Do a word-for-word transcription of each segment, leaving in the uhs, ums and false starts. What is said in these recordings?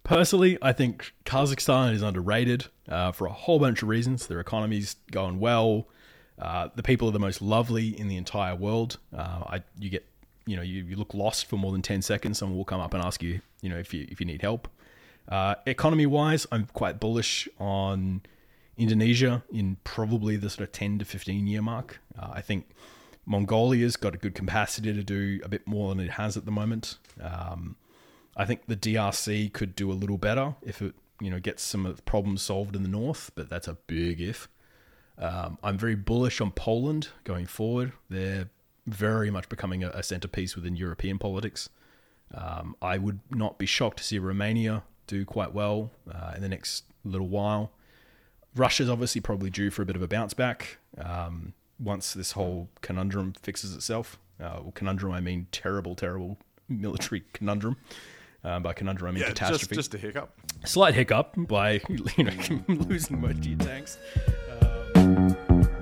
Personally, I think Kazakhstan is underrated uh, for a whole bunch of reasons. Their economy's going well. Uh, the people are the most lovely in the entire world. Uh, I, you get, you know, you, you look lost for more than ten seconds. Someone will come up and ask you, you know, if you if you need help. Uh, economy-wise, I'm quite bullish on Indonesia in probably the sort of ten to fifteen year mark. Uh, I think Mongolia's got a good capacity to do a bit more than it has at the moment. Um, I think the D R C could do a little better if it, you know, gets some of the problems solved in the north, but that's a big if. Um, I'm very bullish on Poland going forward. They're very much becoming a, a centerpiece within European politics. Um, I would not be shocked to see Romania do quite well uh, in the next little while. Russia's obviously probably due for a bit of a bounce back um, once this whole conundrum fixes itself. Uh, well, conundrum, I mean terrible, terrible military conundrum. Uh, by conundrum, I mean yeah, catastrophe. Just, just a hiccup. Slight hiccup by you know losing most of your tanks. Um,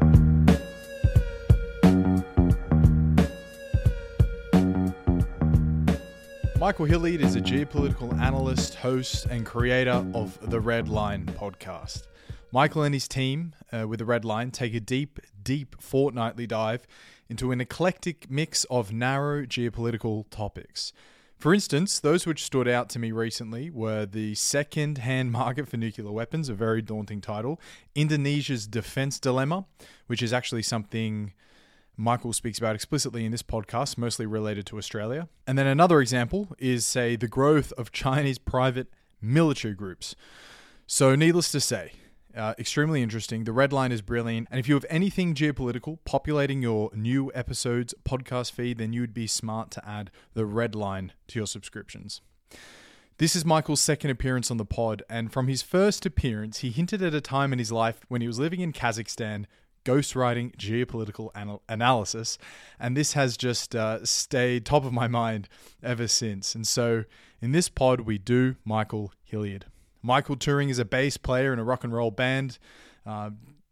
Michael Hilliard is a geopolitical analyst, host, and creator of the Red Line podcast. Michael and his team uh, with the Red Line take a deep, deep fortnightly dive into an eclectic mix of narrow geopolitical topics. For instance, those which stood out to me recently were the second-hand market for nuclear weapons, a very daunting title, Indonesia's defense dilemma, which is actually something Michael speaks about explicitly in this podcast, mostly related to Australia. And then another example is, say, the growth of Chinese private military groups. So needless to say, uh, extremely interesting. The Red Line is brilliant. And if you have anything geopolitical populating your new episodes podcast feed, then you would be smart to add the Red Line to your subscriptions. This is Michael's second appearance on the pod. And from his first appearance, he hinted at a time in his life when he was living in Kazakhstan, ghostwriting geopolitical anal- analysis, and this has just uh, stayed top of my mind ever since. And so in this pod, we do Michael Hilliard. Michael touring as a bass player in a rock and roll band, uh,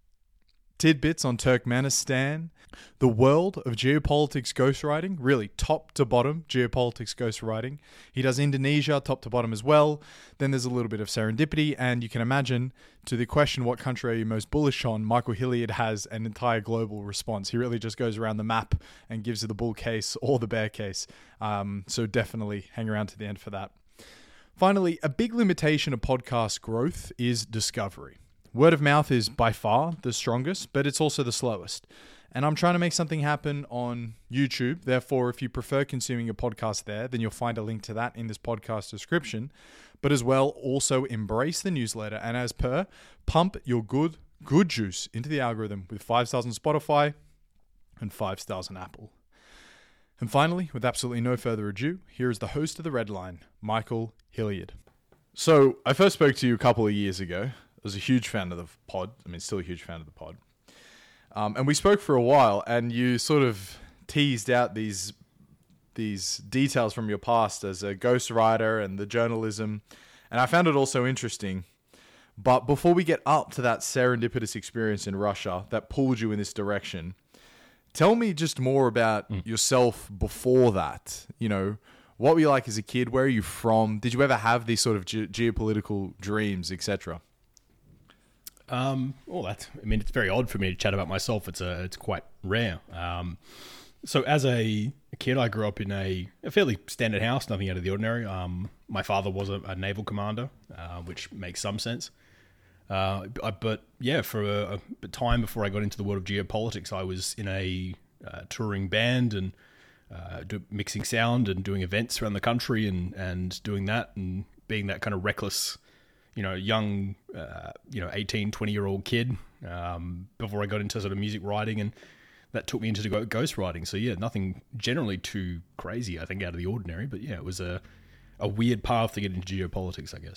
tidbits on Turkmenistan, the world of geopolitics ghostwriting, really top to bottom geopolitics ghostwriting. He does Indonesia top to bottom as well. Then there's a little bit of serendipity, and you can imagine to the question, what country are you most bullish on? Michael Hilliard has an entire global response. He really just goes around the map and gives you the bull case or the bear case. Um, so definitely hang around to the end for that. Finally, a big limitation of podcast growth is discovery. Word of mouth is by far the strongest, but it's also the slowest. And I'm trying to make something happen on YouTube. Therefore, if you prefer consuming a podcast there, then you'll find a link to that in this podcast description. But as well, also embrace the newsletter. And as per, pump your good, good juice into the algorithm with five stars on Spotify and five stars on Apple. And finally, with absolutely no further ado, here is the host of the Red Line, Michael Hilliard. So I first spoke to you a couple of years ago. I was a huge fan of the pod. I mean, still a huge fan of the pod. Um, and we spoke for a while, and you sort of teased out these these details from your past as a ghostwriter and the journalism. And I found it also interesting. But before we get up to that serendipitous experience in Russia that pulled you in this direction, tell me just more about mm. yourself before that. You know, what were you like as a kid? Where are you from? Did you ever have these sort of ge- geopolitical dreams, et cetera? Um, well, that's, I mean, it's very odd for me to chat about myself. It's a, it's quite rare. Um, so as a, a kid, I grew up in a, a fairly standard house, nothing out of the ordinary. Um, my father was a, a naval commander, uh, which makes some sense. Uh, but yeah, for a, a time before I got into the world of geopolitics, I was in a uh, touring band and uh, do, mixing sound and doing events around the country and, and doing that and being that kind of reckless, you know, young, uh, you know, eighteen, twenty year old kid um, before I got into sort of music writing, and that took me into the ghost writing. So yeah, nothing generally too crazy, I think, out of the ordinary, but yeah, it was a, a weird path to get into geopolitics, I guess.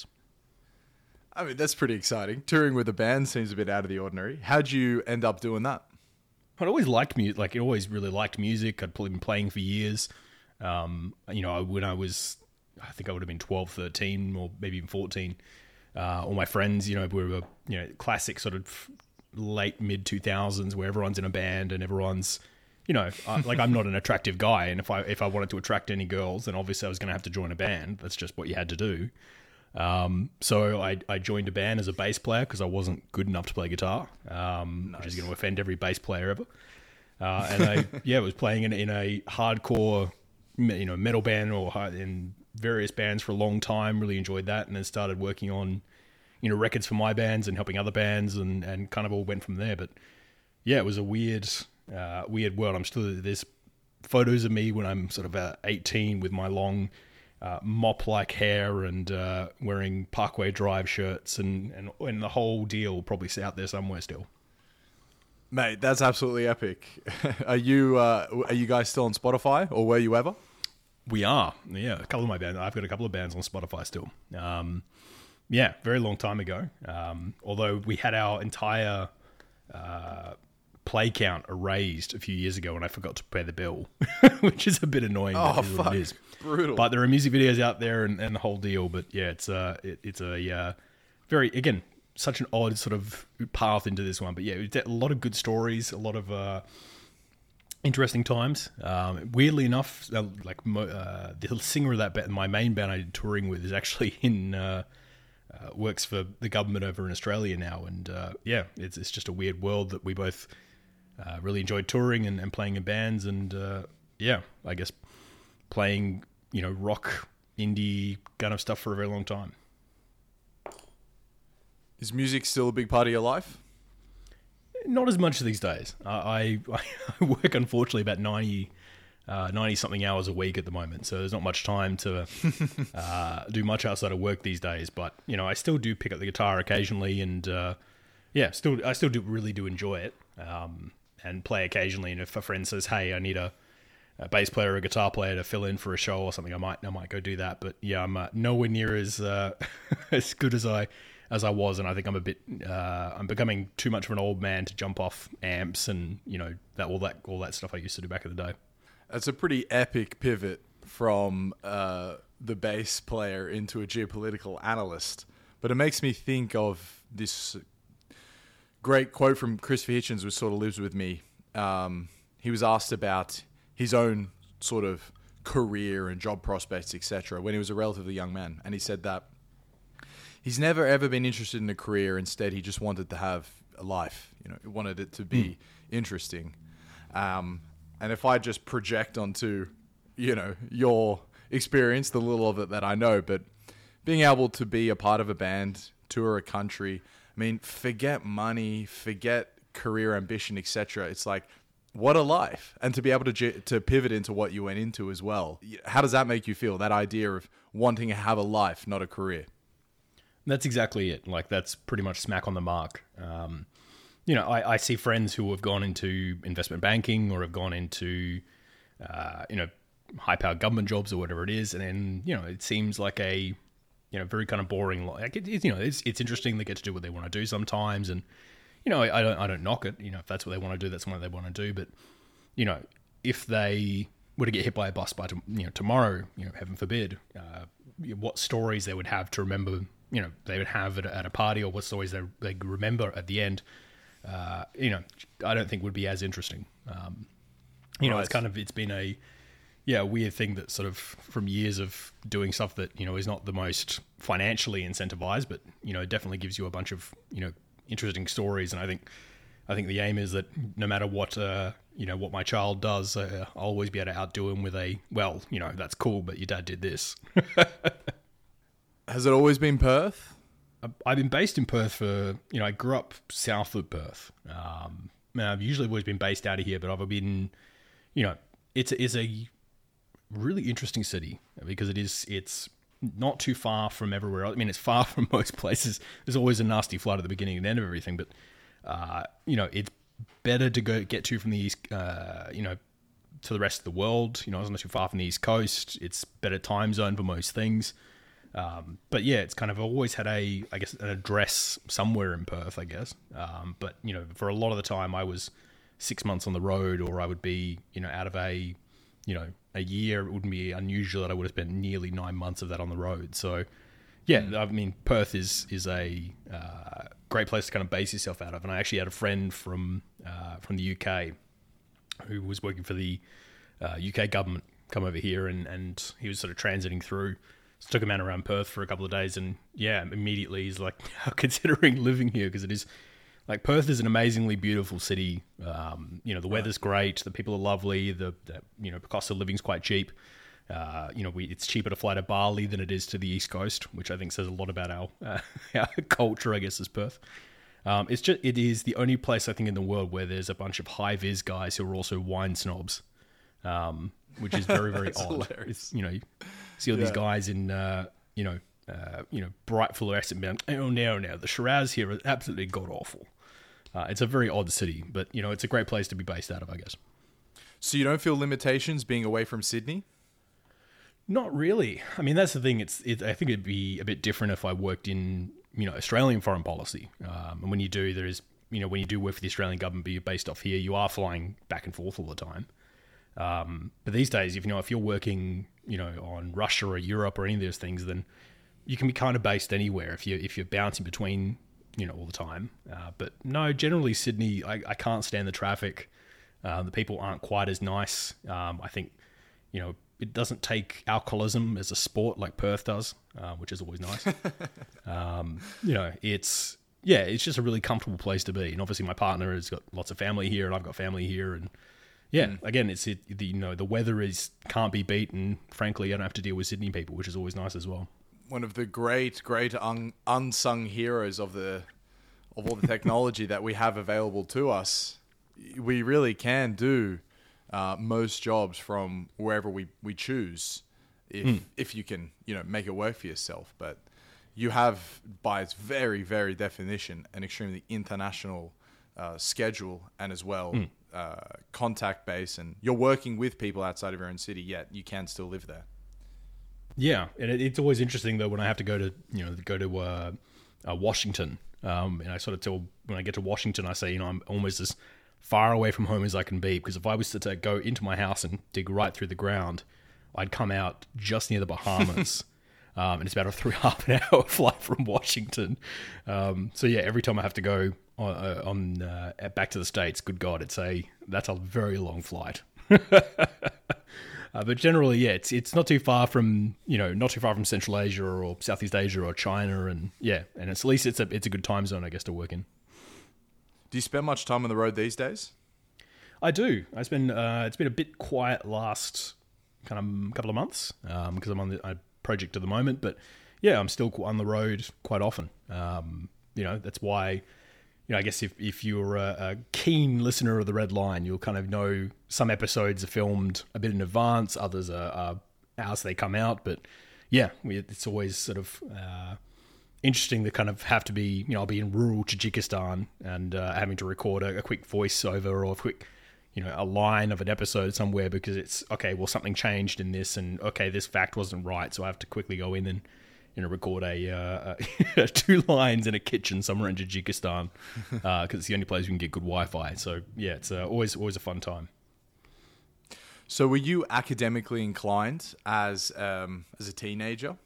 I mean, that's pretty exciting. Touring with a band seems a bit out of the ordinary. How'd you end up doing that? I'd always liked music. Like, I always really liked music. I'd been playing for years. Um, you know, when I was, I think I would have been twelve, thirteen, or maybe even fourteen. Uh, all my friends, you know, we were, you know, classic sort of late mid two thousands where everyone's in a band and everyone's, you know, uh, like I'm not an attractive guy. And if I, if I wanted to attract any girls, then obviously I was going to have to join a band. That's just what you had to do. Um, so I, I joined a band as a bass player because I wasn't good enough to play guitar, um, Nice. which is going to offend every bass player ever. Uh, and I, yeah, was playing in, in a hardcore, me- you know, metal band or hi- in various bands for a long time. Really enjoyed that, and then started working on, you know, records for my bands and helping other bands, and, and kind of all went from there. But yeah, it was a weird, uh, weird world. I'm still there's photos of me when I'm sort of uh, eighteen with my long uh, mop-like hair and uh, wearing Parkway Drive shirts, and, and and the whole deal probably out there somewhere still. Mate, that's absolutely epic. Are you uh, are you guys still on Spotify, or were you ever? We are, yeah. A couple of my bands. I've got a couple of bands on Spotify still. Um, yeah, very long time ago. Um, although we had our entire uh, play count erased a few years ago, and I forgot to pay the bill, which is a bit annoying. Oh, but it is what fuck. it is. Brutal. But there are music videos out there and, and the whole deal. But yeah, it's uh, it, it's a uh, very again. such an odd sort of path into this one, but yeah, a lot of good stories, a lot of uh, interesting times. Um, weirdly enough, uh, like mo- uh, the singer of that band, my main band I did touring with, is actually in uh, uh, works for the government over in Australia now, and uh, yeah, it's it's just a weird world that we both uh, really enjoyed touring and, and playing in bands, and uh, yeah, I guess playing you know rock, indie kind of stuff for a very long time. Is music still a big part of your life? Not as much these days. I, I, I work, unfortunately, about ninety, uh, ninety something hours a week at the moment, so there's not much time to uh, do much outside of work these days. But you know, I still do pick up the guitar occasionally, and uh, yeah, still I still do really do enjoy it, um, and play occasionally. And if a friend says, "Hey, I need a, a bass player or a guitar player to fill in for a show or something," I might I might go do that. But yeah, I'm uh, nowhere near as uh, as good as I. as I was, and I think I'm a bit, uh, I'm becoming too much of an old man to jump off amps and, you know, that all that all that stuff I used to do back in the day. That's a pretty epic pivot from uh, the bass player into a geopolitical analyst. But it makes me think of this great quote from Christopher Hitchens, which sort of lives with me. Um, he was asked about his own sort of career and job prospects, et cetera, when he was a relatively young man. And he said that he's never ever been interested in a career. Instead, he just wanted to have a life. You know, he wanted it to be mm. interesting. Um, and if I just project onto, you know, your experience, the little of it that I know, but being able to be a part of a band, tour a country, I mean, forget money, forget career ambition, et cetera. It's like, what a life. And to be able to j- to pivot into what you went into as well. How does that make you feel? That idea of wanting to have a life, not a career. That's exactly it. Like, that's pretty much smack on the mark. Um, you know, I, I see friends who have gone into investment banking or have gone into, uh, you know, high-powered government jobs or whatever it is, and then, you know, it seems like a, you know, very kind of boring. Like, it, it, you know, it's it's interesting. They get to do what they want to do sometimes, and you know, I, I don't I don't knock it. You know, if that's what they want to do, that's what they want to do. But you know, if they were to get hit by a bus by you know tomorrow, you know, heaven forbid, uh, what stories they would have to remember. You know, they would have at a, at a party, or what stories they they remember at the end. Uh, you know, I don't think would be as interesting. Um, you know, Right. it's kind of it's been a yeah a weird thing that sort of from years of doing stuff that you know is not the most financially incentivized, but you know, it definitely gives you a bunch of you know interesting stories. And I think I think the aim is that no matter what uh, you know what my child does, uh, I'll always be able to outdo him with a well, you know, that's cool, but your dad did this. Has it always been Perth? I've been based in Perth for, you know, I grew up south of Perth. Um, and I've usually always been based out of here, but I've been, you know, it's, it's a really interesting city because it is, it's not too far from everywhere else. I mean, it's far from most places. There's always a nasty flood at the beginning and end of everything, but, uh, you know, it's better to go get to from the east, uh, you know, to the rest of the world. You know, it's not too far from the East Coast. It's better time zone for most things. Um, but yeah, it's kind of always had a, I guess, an address somewhere in Perth, I guess. Um, but, you know, for a lot of the time I was six months on the road, or I would be, you know, out of a, you know, a year. It wouldn't be unusual that I would have spent nearly nine months of that on the road. So yeah, mm. I mean, Perth is, is a, uh, great place to kind of base yourself out of. And I actually had a friend from, uh, from the U K who was working for the, uh, U K government come over here, and, and he was sort of transiting through. So took a man around Perth for a couple of days, and yeah, immediately he's like considering living here because it is like Perth is an amazingly beautiful city. Um, you know, the weather's great, the people are lovely, the, the you know, the cost of living's quite cheap. Uh, you know, we, it's cheaper to fly to Bali than it is to the East Coast, which I think says a lot about our, uh, our culture, I guess, as Perth. Um, it's just it is the only place I think in the world where there's a bunch of high vis guys who are also wine snobs, um, which is very very odd. It's, you know, you see all yeah. these guys in uh, you know uh, you know bright fluorescent. Oh no no, the Shiraz here is absolutely god awful. Uh, it's a very odd city, but you know it's a great place to be based out of, I guess. So you don't feel limitations being away from Sydney? Not really. I mean, that's the thing. It's it, I think it'd be a bit different if I worked in you know Australian foreign policy. Um, and when you do, there is you know when you do work for the Australian government, but you're based off here, you are flying back and forth all the time. Um, but these days, if you know if you're working you know on Russia or Europe or any of those things, then you can be kind of based anywhere if you if you're bouncing between you know all the time. Uh, but no, generally Sydney, I, I can't stand the traffic. Uh, the people aren't quite as nice. Um, I think you know. It doesn't take alcoholism as a sport like Perth does, uh, which is always nice. um, you know, it's, yeah, it's just a really comfortable place to be. And obviously my partner has got lots of family here and I've got family here. And yeah, mm. again, it's, it, the, you know, the weather is, can't be beat. And frankly, I don't have to deal with Sydney people, which is always nice as well. One of the great, great un- unsung heroes of the, of all the technology that we have available to us. We really can do Uh, most jobs from wherever we, we choose, if mm. if you can, you know, make it work for yourself. But you have, by its very, very definition, an extremely international uh, schedule and as well mm. uh, contact base. And you're working with people outside of your own city, yet you can still live there. Yeah, and it, it's always interesting though when I have to go to you know go to uh, uh, Washington, um, and I sort of tell when I get to Washington, I say you know I'm almost as far away from home as I can be, because if I was to take, go into my house and dig right through the ground, I'd come out just near the Bahamas. um, and it's about a three half an hour flight from Washington. Um, so yeah, every time I have to go on, uh, on uh, back to the States, good God, it's a, that's a very long flight. uh, but generally, yeah, it's, it's not too far from, you know, not too far from Central Asia or Southeast Asia or China. And yeah, and it's, at least it's a, it's a good time zone, I guess, to work in. Do you spend much time on the road these days? I do. I spend. Uh, it's been a bit quiet last kind of couple of months because um, I'm on the a project at the moment. But yeah, I'm still on the road quite often. Um, you know, that's why. You know, I guess if if you're a, a keen listener of the Red Line, you'll kind of know some episodes are filmed a bit in advance. Others are, are as they come out. But yeah, we, it's always sort of. Uh, Interesting to kind of have to be, you know, I'll be in rural Tajikistan and uh, having to record a, a quick voiceover or a quick, you know, a line of an episode somewhere because it's, okay, well, something changed in this and, okay, this fact wasn't right. So I have to quickly go in and, you know, record a uh, two lines in a kitchen somewhere in Tajikistan because uh, it's the only place we can get good Wi-Fi. So, yeah, it's uh, always always a fun time. So were you academically inclined as um, as a teenager?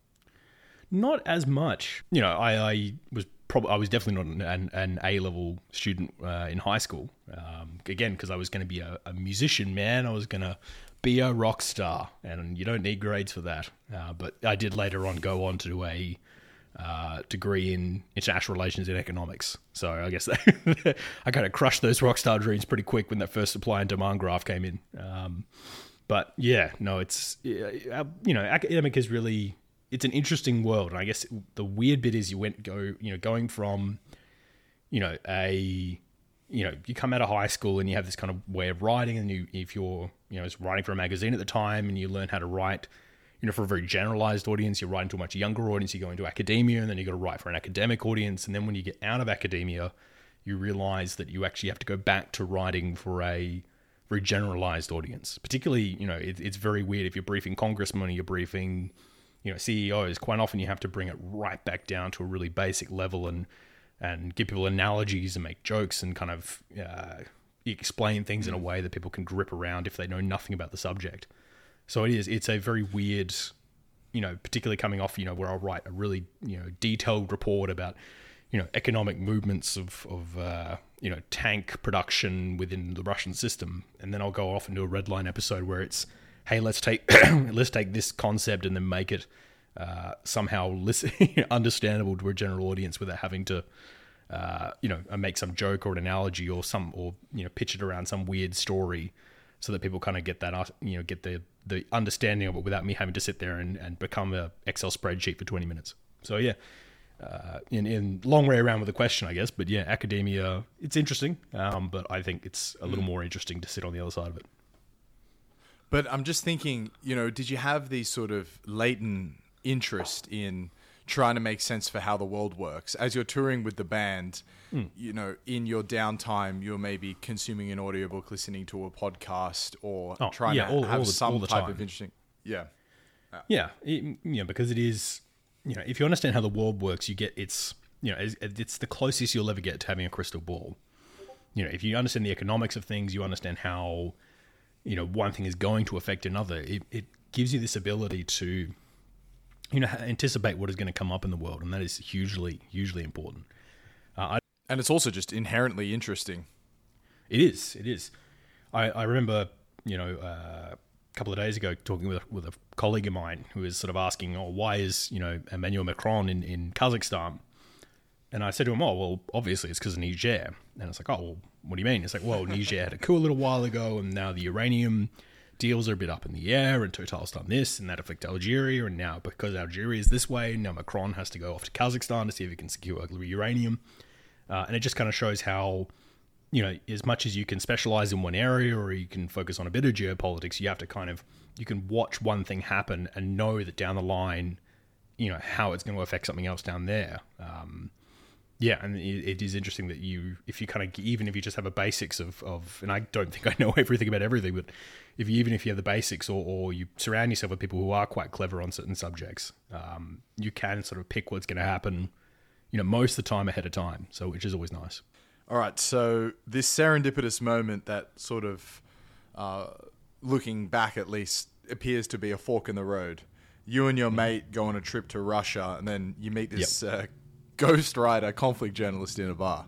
Not as much. You know, I, I was probably I was definitely not an, an A-level student uh, in high school. Um, again, because I was going to be a, a musician, man. I was going to be a rock star, and you don't need grades for that. Uh, but I did later on go on to do a uh, degree in international relations and economics. So I guess that I kind of crushed those rock star dreams pretty quick when that first supply and demand graph came in. Um, but yeah, no, it's you know, academic is really. It's an interesting world. And I guess the weird bit is you went go, you know, going from, you know, a, you know, you come out of high school and you have this kind of way of writing and you, if you're, you know, was writing for a magazine at the time and you learn how to write, you know, for a very generalized audience, you're writing to a much younger audience, you go into academia and then you got to write for an academic audience. And then when you get out of academia, you realize that you actually have to go back to writing for a very generalized audience. Particularly, you know, it, it's very weird if you're briefing congressmen or you're briefing, you know, C E Os, quite often you have to bring it right back down to a really basic level and and give people analogies and make jokes and kind of uh, explain things in a way that people can grip around if they know nothing about the subject. So it is, it's a very weird, you know, particularly coming off, you know, where I'll write a really, you know, detailed report about, you know, economic movements of, of uh, you know, tank production within the Russian system. And then I'll go off and do a Red Line episode where it's, hey, let's take let's take this concept and then make it uh, somehow listen, understandable to a general audience without having to, uh, you know, make some joke or an analogy or some, or, you know, pitch it around some weird story so that people kind of get that, uh, you know, get the, the understanding of it without me having to sit there and, and become a Excel spreadsheet for twenty minutes. So yeah, uh, in, in long way around with the question, I guess, but yeah, academia, it's interesting. Um, but I think it's a little more interesting to sit on the other side of it. But I'm just thinking, you know, did you have these sort of latent interest in trying to make sense for how the world works? As you're touring with the band, mm. you know, in your downtime, you're maybe consuming an audiobook, listening to a podcast, or oh, trying yeah, to all, have all the, some all the type time. of interesting... Yeah. Uh, yeah, it, you know, because it is, you know, if you understand how the world works, you get, it's, you know, it's, it's the closest you'll ever get to having a crystal ball. You know, if you understand the economics of things, you understand how, you know, one thing is going to affect another. It, it gives you this ability to, you know, anticipate what is going to come up in the world, and that is hugely, hugely important. Uh, I, and it's also just inherently interesting. It is. It is. I, I remember, you know, uh, a couple of days ago talking with a, with a colleague of mine who was sort of asking, "Oh, why is, you know, Emmanuel Macron in, in Kazakhstan?" And I said to him, "Oh, well, obviously it's because of Niger." And it's like, "Oh, well, what do you mean?" It's like, "Well, Niger had a coup a little while ago, and now the uranium deals are a bit up in the air, and Total's done this, and that affects Algeria, and now because Algeria is this way, now Macron has to go off to Kazakhstan to see if he can secure uranium." Uh, and it just kind of shows how, you know, as much as you can specialize in one area or you can focus on a bit of geopolitics, you have to kind of, you can watch one thing happen and know that down the line, you know, how it's going to affect something else down there. Um, Yeah, and it, it is interesting that you, if you kind of, even if you just have a basics of, of, and I don't think I know everything about everything, but if you, even if you have the basics, or, or you surround yourself with people who are quite clever on certain subjects, um, you can sort of pick what's going to happen, you know, most of the time ahead of time. So, which is always nice. All right, so this serendipitous moment that sort of, uh, looking back at least, appears to be a fork in the road. You and your mate go on a trip to Russia, and then you meet this yep. uh, ghostwriter, conflict journalist in a bar.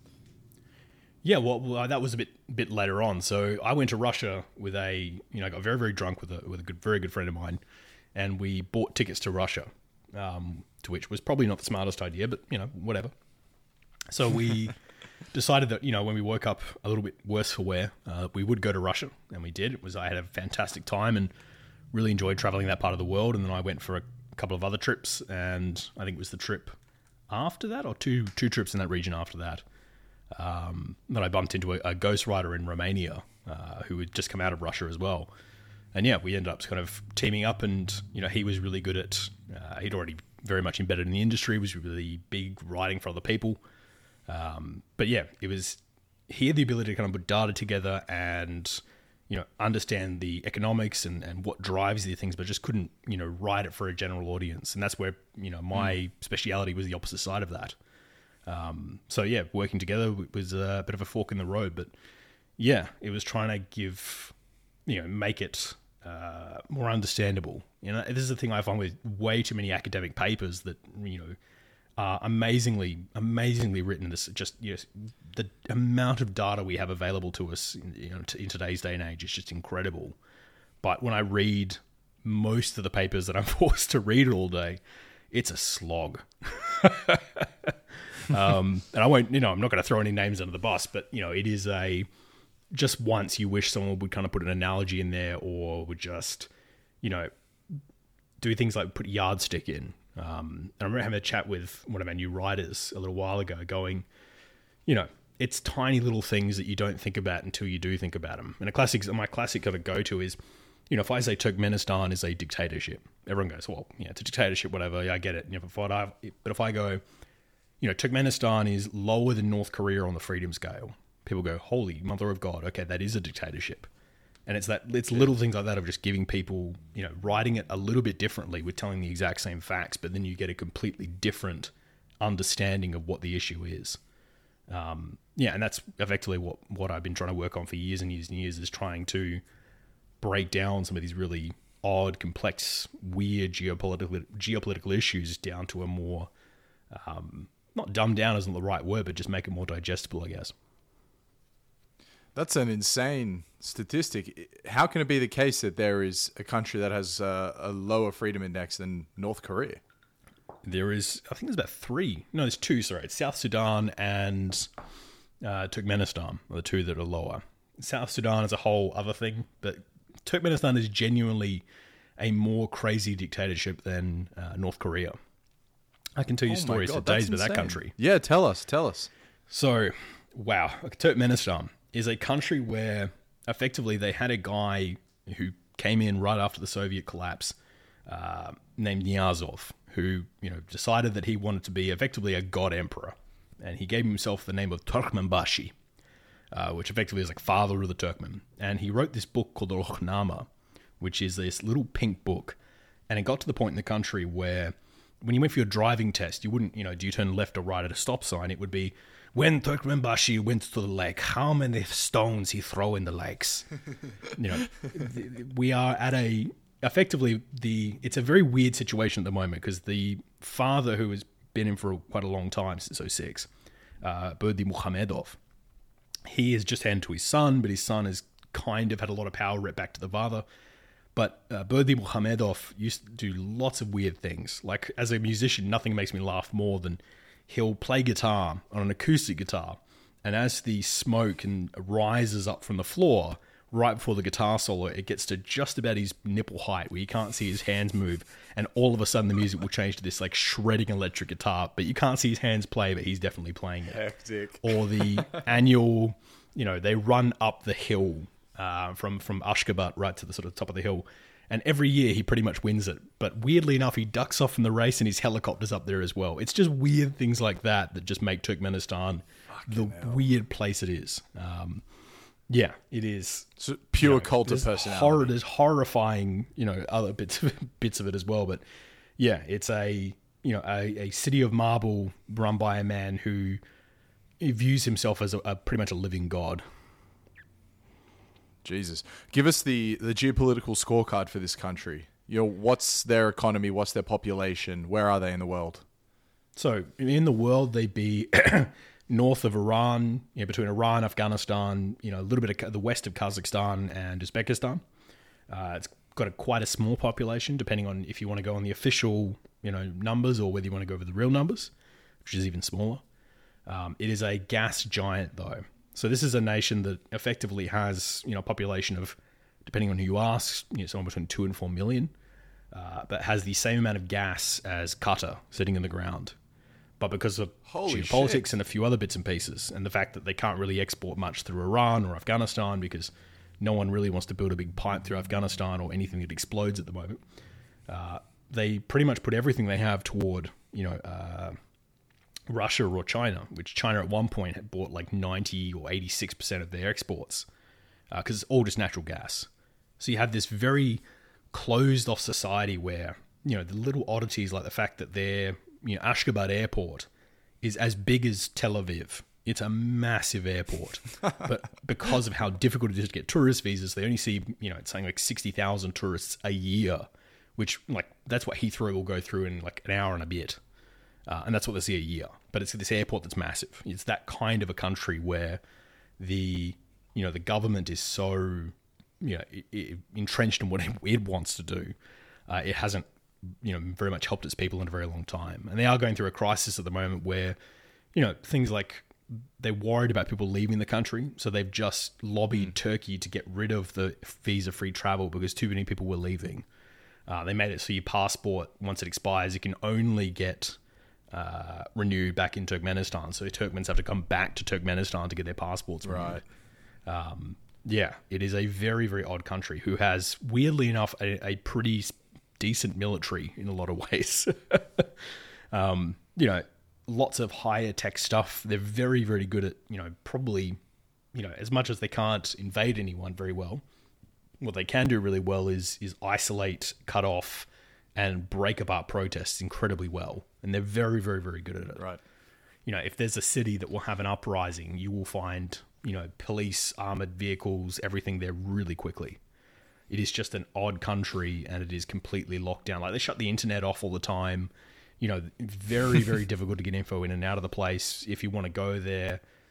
Yeah, well, well, that was a bit bit later on. So I went to Russia with a, you know, I got very very drunk with a with a good, very good friend of mine, and we bought tickets to Russia, um, to which was probably not the smartest idea, but you know, whatever. So we decided that, you know, when we woke up a little bit worse for wear, uh, we would go to Russia, and we did. It was, I had a fantastic time and really enjoyed traveling that part of the world. And then I went for a couple of other trips, and I think it was the trip after that, or two two trips in that region after that, um, that I bumped into a, a ghostwriter in Romania uh, who had just come out of Russia as well. And yeah, we ended up kind of teaming up, and you know, he was really good at, uh, he'd already very much embedded in the industry, was really big writing for other people. Um, but yeah, it was, he had the ability to kind of put data together and, you know, understand the economics and, and what drives these things, but just couldn't, you know, write it for a general audience. And that's where, you know, my mm. speciality was the opposite side of that. Um, so yeah, working together was a bit of a fork in the road, but yeah, it was trying to give, you know, make it, uh, more understandable. You know, this is the thing I find with way too many academic papers that, you know, are amazingly, amazingly written. This just, yes, the amount of data we have available to us in, you know, in today's day and age is just incredible. But when I read most of the papers that I'm forced to read all day, it's a slog. um, and I won't, you know, I'm not going to throw any names under the bus, but you know, it is a, just once you wish someone would kind of put an analogy in there, or would just, you know, do things like put yardstick in. Um, and I remember having a chat with one of our new writers a little while ago going, you know, it's tiny little things that you don't think about until you do think about them. And a classic, my classic kind of go-to is, you know, if I say Turkmenistan is a dictatorship, everyone goes, well, yeah, it's a dictatorship, whatever. Yeah, I get it. You know, but, I, but if I go, you know, Turkmenistan is lower than North Korea on the freedom scale, people go, holy mother of God. Okay, that is a dictatorship. And it's that, it's little things like that of just giving people, you know, writing it a little bit differently with telling the exact same facts, but then you get a completely different understanding of what the issue is. Um, yeah, and that's effectively what, what I've been trying to work on for years and years and years, is trying to break down some of these really odd, complex, weird geopolitical geopolitical issues down to a more, um, not dumbed down isn't the right word, but just make it more digestible, I guess. That's an insane statistic. How can it be the case that there is a country that has uh, a lower freedom index than North Korea? There is, I think there's about three. No, there's two, sorry. It's South Sudan and uh, Turkmenistan are the two that are lower. South Sudan is a whole other thing, but Turkmenistan is genuinely a more crazy dictatorship than uh, North Korea. I can tell you Oh my stories God, for days that's about that insane. country. Yeah, tell us, tell us. So, wow, Turkmenistan is a country where effectively they had a guy who came in right after the Soviet collapse, uh, named Niyazov, who you know decided that he wanted to be effectively a god emperor, and he gave himself the name of Turkmenbashi, uh, which effectively is like father of the Turkmen. And he wrote this book called the Rohnama, which is this little pink book, and it got to the point in the country where when you went for your driving test, you wouldn't, you know, do you turn left or right at a stop sign? It would be, when Turkmenbashi went to the lake, how many stones he throw in the lakes? You know, we are at a, effectively, the it's a very weird situation at the moment because the father who has been in for quite a long time, since oh six, uh, Berdimuhamedov, he has just handed to his son, but his son has kind of had a lot of power right back to the father. But uh, Berdimuhamedov used to do lots of weird things. Like, as a musician, nothing makes me laugh more than he'll play guitar on an acoustic guitar, and as the smoke and rises up from the floor, right before the guitar solo, it gets to just about his nipple height, where you can't see his hands move, and all of a sudden the music will change to this, like, shredding electric guitar, but you can't see his hands play, but he's definitely playing it. Hectic. Or the annual, you know, they run up the hill uh, from, from Ashgabat right to the sort of top of the hill, and every year he pretty much wins it. But weirdly enough, he ducks off from the race and his helicopter's up there as well. It's just weird things like that that just make Turkmenistan Fucking the hell. weird place it is. Um, yeah, it is. So pure you know, cult of there's personality. Horror, there's horrifying, you know, other bits of, bits of it as well. But yeah, it's a, you know, a, a city of marble run by a man who views himself as a, a pretty much a living god. Jesus. Give us the, the geopolitical scorecard for this country. You know, what's their economy? What's their population? Where are they in the world? So in the world, they'd be north of Iran, you know, between Iran, Afghanistan, you know, a little bit of the west of Kazakhstan and Uzbekistan. Uh, it's got a, quite a small population, depending on if you want to go on the official, you know, numbers or whether you want to go over the real numbers, which is even smaller. Um, it is a gas giant, though. So this is a nation that effectively has, you know, a population of, depending on who you ask, you know, somewhere between two and four million, uh, but has the same amount of gas as Qatar sitting in the ground. But because of Holy geopolitics shit. and a few other bits and pieces, and the fact that they can't really export much through Iran or Afghanistan because no one really wants to build a big pipe through Afghanistan or anything that explodes at the moment, uh, they pretty much put everything they have toward, you know, uh, Russia or China, which China at one point had bought like ninety or eighty-six percent of their exports because uh, it's all just natural gas. So you have this very closed off society where, you know, the little oddities like the fact that their, you know, Ashgabat airport is as big as Tel Aviv. It's a massive airport, but because of how difficult it is to get tourist visas, they only see, you know, it's saying like sixty thousand tourists a year, which like that's what Heathrow will go through in like an hour and a bit. Uh, and that's what they see a year. But it's this airport that's massive. It's that kind of a country where the, you know, the government is so, you know, it, it, entrenched in what it, it wants to do. Uh, it hasn't, you know, very much helped its people in a very long time. And they are going through a crisis at the moment where, you know, things like they're worried about people leaving the country. So they've just lobbied mm. Turkey to get rid of the visa-free travel because too many people were leaving. Uh, they made it so your passport, once it expires, you can only get uh, renewed back in Turkmenistan. So Turkmens have to come back to Turkmenistan to get their passports renewed. Right. Um, yeah, it is a very, very odd country who has, weirdly enough, a, a pretty decent military in a lot of ways. um, you know, lots of higher tech stuff. They're very, very good at, you know, probably, you know, as much as they can't invade anyone very well, what they can do really well is is isolate, cut off, and break apart protests incredibly well. And they're very, very, very good at it. Right. You know, if there's a city that will have an uprising, you will find, you know, police, armored vehicles, everything there really quickly. It is just an odd country and it is completely locked down. Like they shut the internet off all the time. You know, very, very difficult to get info in and out of the place. If you want to go there,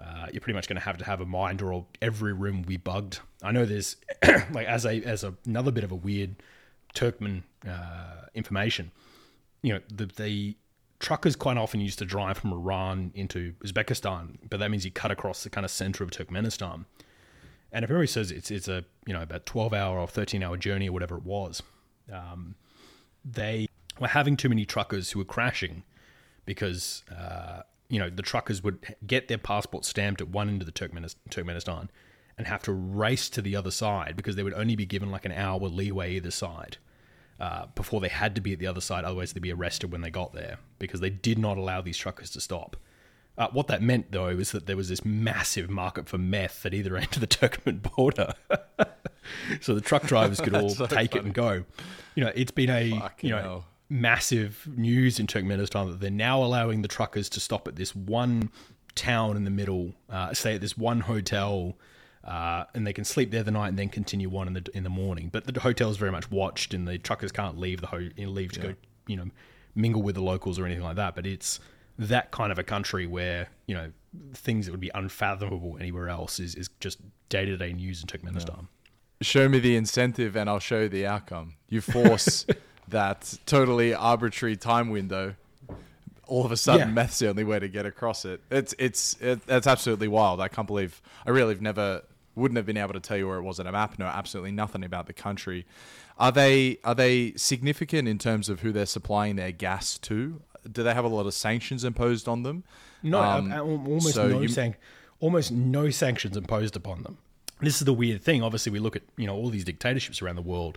uh, you're pretty much going to have to have a minder, or every room will be bugged. I know there's like as a as a, another bit of a weird Turkmen uh, information. You know, the, the truckers quite often used to drive from Iran into Uzbekistan, but that means you cut across the kind of center of Turkmenistan. And if memory says it's it's a you know about twelve hour or thirteen hour journey or whatever it was, um, they were having too many truckers who were crashing because uh, you know the truckers would get their passport stamped at one end of the Turkmenis- Turkmenistan and have to race to the other side because they would only be given like an hour leeway either side uh, before they had to be at the other side. Otherwise, they'd be arrested when they got there because they did not allow these truckers to stop. Uh, what that meant, though, is that there was this massive market for meth at either end of the Turkmen border. So the truck drivers could all so take funny. it and go. You know, it's been a Fucking you know hell. massive news in Turkmenistan that they're now allowing the truckers to stop at this one town in the middle, uh, stay at this one hotel, uh, and they can sleep there the night and then continue on in the in the morning. But the hotel is very much watched, and the truckers can't leave the ho- leave to yeah. go, you know, mingle with the locals or anything like that. But it's that kind of a country where, you know, things that would be unfathomable anywhere else is, is just day-to-day news in Turkmenistan. Yeah. Show me the incentive and I'll show you the outcome. You force that totally arbitrary time window. All of a sudden, yeah. meth's the only way to get across it. It's it's it, that's absolutely wild. I can't believe I really have never wouldn't have been able to tell you where it was on a map. Know absolutely nothing about the country. Are they are they significant in terms of who they're supplying their gas to? Do they have a lot of sanctions imposed on them? No, um, almost so no you... san- almost no sanctions imposed upon them. This is the weird thing. Obviously, we look at you know all these dictatorships around the world,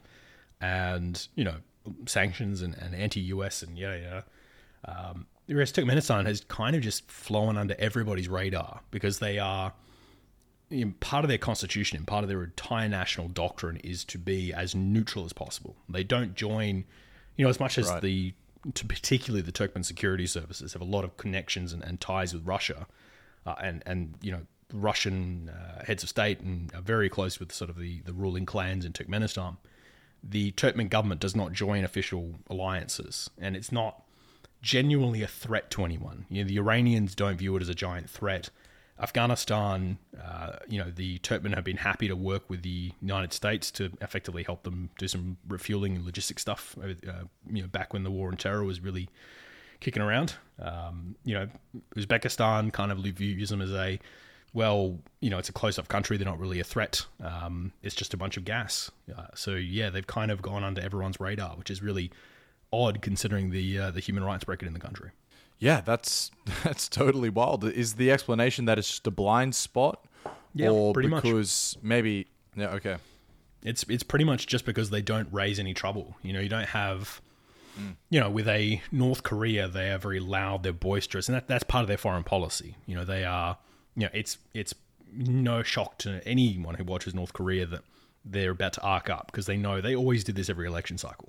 and you know sanctions and, and anti-U S and yeah yeah. Um, whereas Turkmenistan has kind of just flown under everybody's radar because they are you know, part of their constitution and part of their entire national doctrine is to be as neutral as possible. They don't join, you know, as much as right. the to particularly the Turkmen security services have a lot of connections and, and ties with Russia, uh, and and you know Russian uh, heads of state and are very close with sort of the, the ruling clans in Turkmenistan. The Turkmen government does not join official alliances, and it's not genuinely a threat to anyone. You know, the Iranians don't view it as a giant threat. Afghanistan, uh, you know, the Turkmen have been happy to work with the United States to effectively help them do some refueling and logistic stuff. Uh, you know, back when the war on terror was really kicking around, um, you know, Uzbekistan kind of views them as a, well, you know, it's a close-up country. They're not really a threat. Um, it's just a bunch of gas. Uh, so yeah, they've kind of gone under everyone's radar, which is really odd considering the uh, the human rights record in the country. Yeah, that's that's totally wild. Is the explanation that it's just a blind spot? Yeah, or pretty much. Because maybe, yeah, okay. It's it's pretty much just because they don't raise any trouble. You know, you don't have, mm. you know, with a North Korea, they are very loud, they're boisterous, and that, that's part of their foreign policy. You know, they are, you know, it's it's no shock to anyone who watches North Korea that they're about to arc up because they know they always did this every election cycle.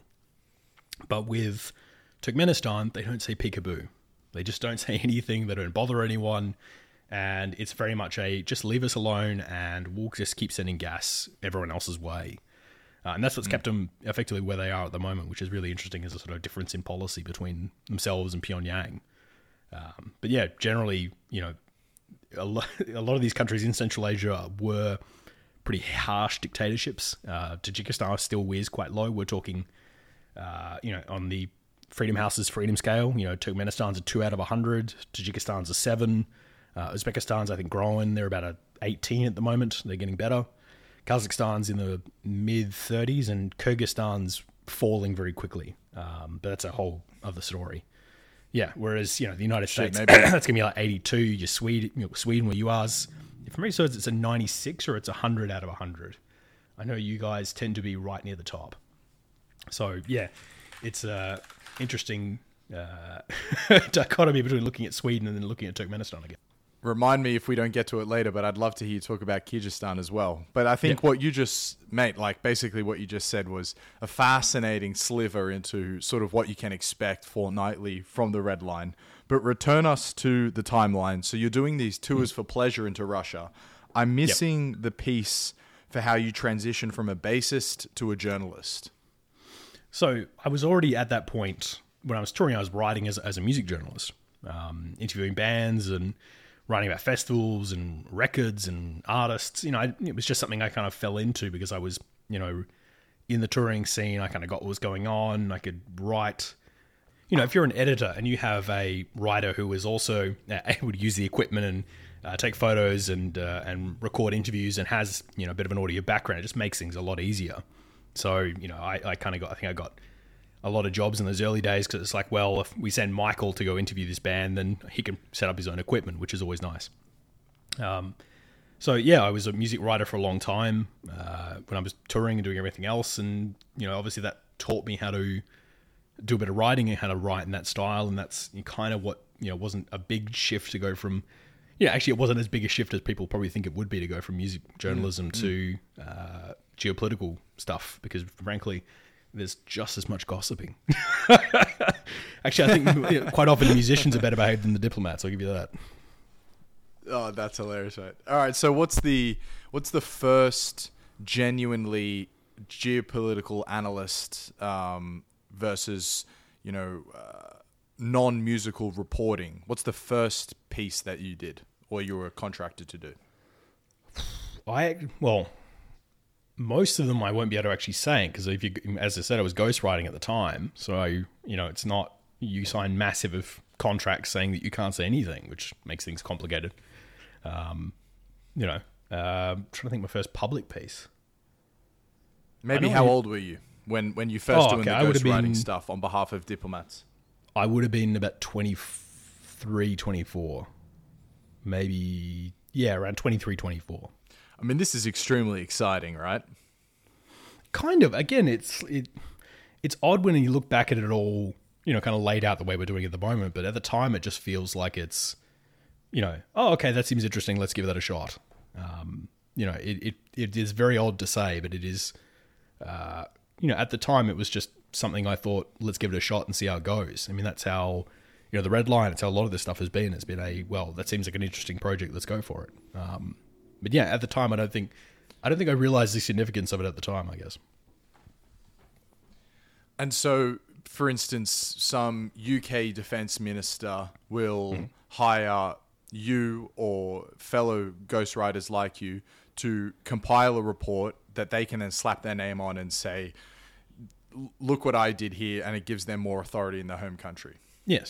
But with Turkmenistan, they don't say peekaboo. They just don't say anything. They don't bother anyone. And it's very much a just leave us alone and we'll just keep sending gas everyone else's way. Uh, and that's what's mm. kept them effectively where they are at the moment, which is really interesting as a sort of difference in policy between themselves and Pyongyang. Um, but yeah, generally, you know, a lot, a lot of these countries in Central Asia were pretty harsh dictatorships. Uh, Tajikistan still weighs quite low. We're talking, uh, you know, on the Freedom House's freedom scale, you know, Turkmenistan's a two out of one hundred, Tajikistan's a seven, uh, Uzbekistan's, I think, growing. They're about a eighteen at the moment. They're getting better. Kazakhstan's in the mid thirties, and Kyrgyzstan's falling very quickly. Um, but that's a whole other story. Yeah, whereas, you know, the United Shit, States, that's going to be like eighty-two. Your Sweden, you know, Sweden, where you are, if memory serves, it's a ninety-six or it's a one hundred out of one hundred. I know you guys tend to be right near the top. So, yeah, it's a interesting uh, dichotomy between looking at Sweden and then looking at Turkmenistan again. Remind me if we don't get to it later, but I'd love to hear you talk about Kyrgyzstan as well. But I think yep. what you just, mate, like basically what you just said was a fascinating sliver into sort of what you can expect fortnightly from the Red Line. But return us to the timeline. So you're doing these tours mm. for pleasure into Russia. I'm missing yep. the piece for how you transition from a bassist to a journalist. So I was already at that point when I was touring. I was writing as as a music journalist, um, interviewing bands and writing about festivals and records and artists. You know, I, it was just something I kind of fell into because I was, you know, in the touring scene. I kind of got what was going on. I could write. You know, if you're an editor and you have a writer who is also able to use the equipment and uh, take photos and uh, and record interviews and has, you know, a bit of an audio background, it just makes things a lot easier. So, you know, I, I kind of got, I think I got a lot of jobs in those early days because it's like, well, if we send Michael to go interview this band, then he can set up his own equipment, which is always nice. Um, so yeah, I was a music writer for a long time uh, when I was touring and doing everything else. And, you know, obviously that taught me how to do a bit of writing and how to write in that style. And that's kind of what, you know, wasn't a big shift to go from, yeah, actually it wasn't as big a shift as people probably think it would be to go from music journalism mm-hmm. to uh, geopolitical stuff, because frankly, there's just as much gossiping. Actually, I think quite often musicians are better behaved than the diplomats. I'll give you that. Oh, that's hilarious, right? All right, so what's the what's the first genuinely geopolitical analyst um, versus, you know, uh, non-musical reporting? What's the first piece that you did or you were contracted to do? I well, most of them I won't be able to actually say, because if you, as I said, I was ghostwriting at the time, so I, you know, it's not you sign massive contracts saying that you can't say anything, which makes things complicated. Um, you know, uh, I'm trying to think my first public piece. Maybe how you, old were you when when you first oh, doing okay, the ghostwriting been, stuff on behalf of diplomats? I would have been about twenty-three, twenty-four, maybe, yeah, around twenty-three, twenty-four. I mean, this is extremely exciting, right? Kind of. Again, it's it, it's odd when you look back at it all, you know, kind of laid out the way we're doing it at the moment. But at the time, it just feels like it's, you know, oh, okay, that seems interesting. Let's give that a shot. Um, you know, it, it it is very odd to say, but it is, uh, you know, at the time, it was just something I thought, let's give it a shot and see how it goes. I mean, that's how, you know, the Red Line, it's how a lot of this stuff has been. It's been a, well, that seems like an interesting project. Let's go for it. Um, But yeah, at the time, I don't think, I don't think I realized the significance of it at the time, I guess. And so, for instance, some U K defense minister will mm. hire you or fellow ghostwriters like you to compile a report that they can then slap their name on and say, look what I did here, and it gives them more authority in their home country. Yes.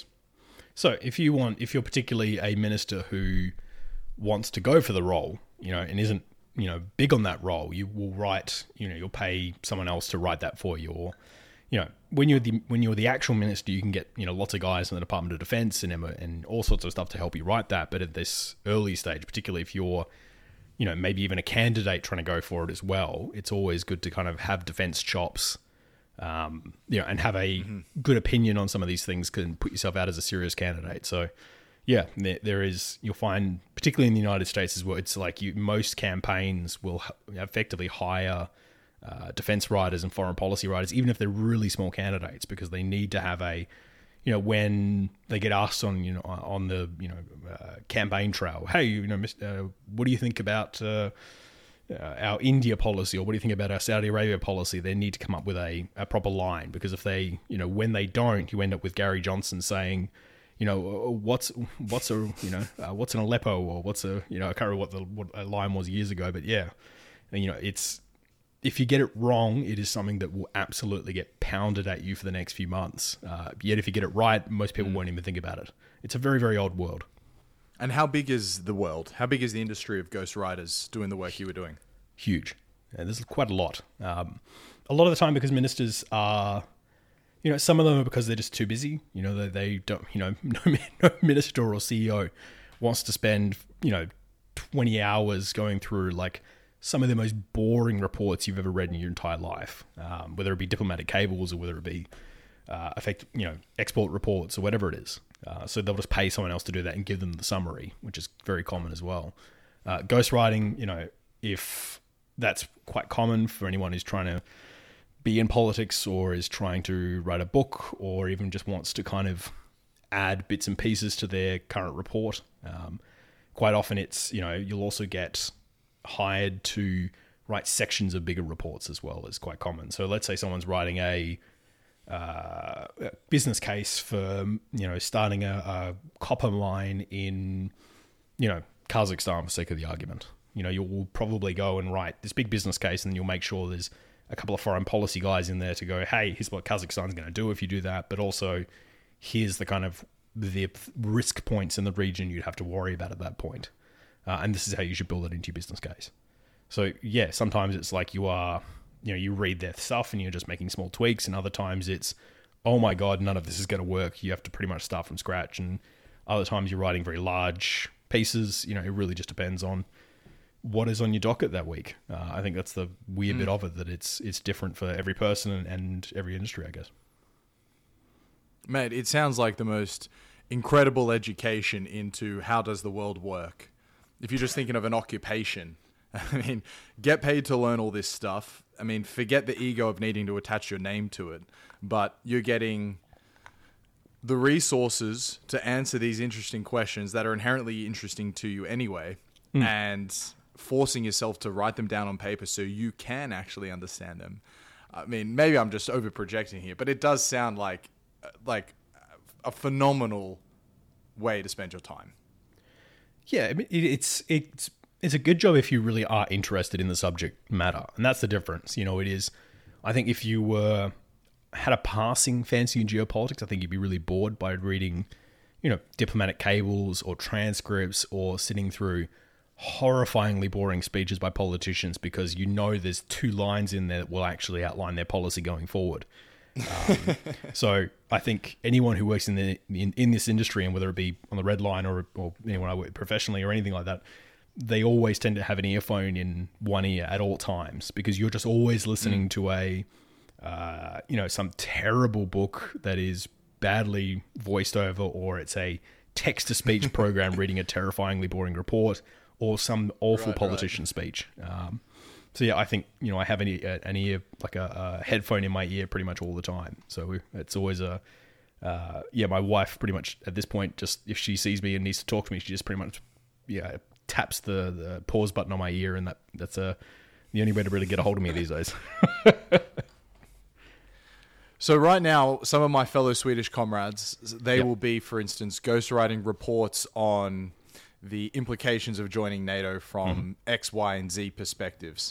So if you want, if you're particularly a minister who wants to go for the role, you know, and isn't, you know, big on that role, you will write, you know, you'll pay someone else to write that for you. Or, you know, when you're the when you're the actual minister, you can get, you know, lots of guys in the Department of Defense and and all sorts of stuff to help you write that. But at this early stage, particularly if you're, you know, maybe even a candidate trying to go for it as well, it's always good to kind of have defense chops, um, you know, and have a mm-hmm. good opinion on some of these things, can put yourself out as a serious candidate. So, yeah, there, there is, you'll find, particularly in the United States as well, it's like you, most campaigns will effectively hire uh, defense writers and foreign policy writers, even if they're really small candidates, because they need to have a, you know, when they get asked on, you know, on the, you know, uh, campaign trail, hey, you know, uh, what do you think about uh, uh, our India policy, or what do you think about our Saudi Arabia policy? They need to come up with a, a proper line, because if they, you know, when they don't, you end up with Gary Johnson saying, you know, what's what's a, you know, uh, what's an Aleppo, or what's a, you know, I can't remember what the what a line was years ago, but yeah, and, you know, it's, if you get it wrong, it is something that will absolutely get pounded at you for the next few months. Uh, yet if you get it right, most people mm. won't even think about it. It's a very, very odd world. And how big is the world? How big is the industry of ghostwriters doing the work you were doing? Huge. Yeah, there's quite a lot. Um, a lot of the time, because ministers are, you know, some of them are because they're just too busy. You know, they, they don't, you know, no, no minister or C E O wants to spend, you know, twenty hours going through like some of the most boring reports you've ever read in your entire life, um, whether it be diplomatic cables or whether it be uh, effect, you know, export reports or whatever it is. Uh, so they'll just pay someone else to do that and give them the summary, which is very common as well. Uh, ghostwriting, you know, if that's quite common for anyone who's trying to be in politics or is trying to write a book or even just wants to kind of add bits and pieces to their current report. Um, quite often it's, you know, you'll also get hired to write sections of bigger reports as well. Is quite common. So let's say someone's writing a, uh, a business case for, you know, starting a, a copper mine in you know, Kazakhstan for sake of the argument. You know, you'll probably go and write this big business case, and you'll make sure there's a couple of foreign policy guys in there to go, hey, here's what Kazakhstan's going to do if you do that, but also here's the kind of the risk points in the region you'd have to worry about at that point. Uh, and this is how you should build it into your business case. So yeah, sometimes it's like you are, you know, you read their stuff and you're just making small tweaks, and other times it's, oh my God, none of this is going to work. You have to pretty much start from scratch. And other times you're writing very large pieces. You know, it really just depends on what is on your docket that week. Uh, I think that's the weird mm. bit of it, that it's it's different for every person and, and every industry, I guess. Mate, it sounds like the most incredible education into how does the world work. If you're just thinking of an occupation, I mean, get paid to learn all this stuff. I mean, forget the ego of needing to attach your name to it, but you're getting the resources to answer these interesting questions that are inherently interesting to you anyway, mm. and forcing yourself to write them down on paper so you can actually understand them. I mean, maybe I'm just over projecting here, but it does sound like like a phenomenal way to spend your time. Yeah, I mean, it's it's it's a good job if you really are interested in the subject matter, and that's the difference. You know, it is. I think if you were had a passing fancy in geopolitics, I think you'd be really bored by reading, you know, diplomatic cables or transcripts or sitting through horrifyingly boring speeches by politicians, because you know there's two lines in there that will actually outline their policy going forward. Um, so I think anyone who works in the in, in this industry, and whether it be on the Red Line or or anyone I work professionally or anything like that, they always tend to have an earphone in one ear at all times, because you're just always listening mm. to a uh, you know some terrible book that is badly voiced over, or it's a text to speech program reading a terrifyingly boring report, or some awful right, politician right. speech. Um, So yeah, I think, you know, I have an ear, an ear like a, a headphone in my ear pretty much all the time. So it's always a, uh, yeah, my wife pretty much at this point, just if she sees me and needs to talk to me, she just pretty much, yeah, taps the, the pause button on my ear, and that that's a, the only way to really get a hold of me these days. So right now, some of my fellow Swedish comrades, they yep. will be, for instance, ghostwriting reports on the implications of joining NATO from mm-hmm. X, Y, and Z perspectives.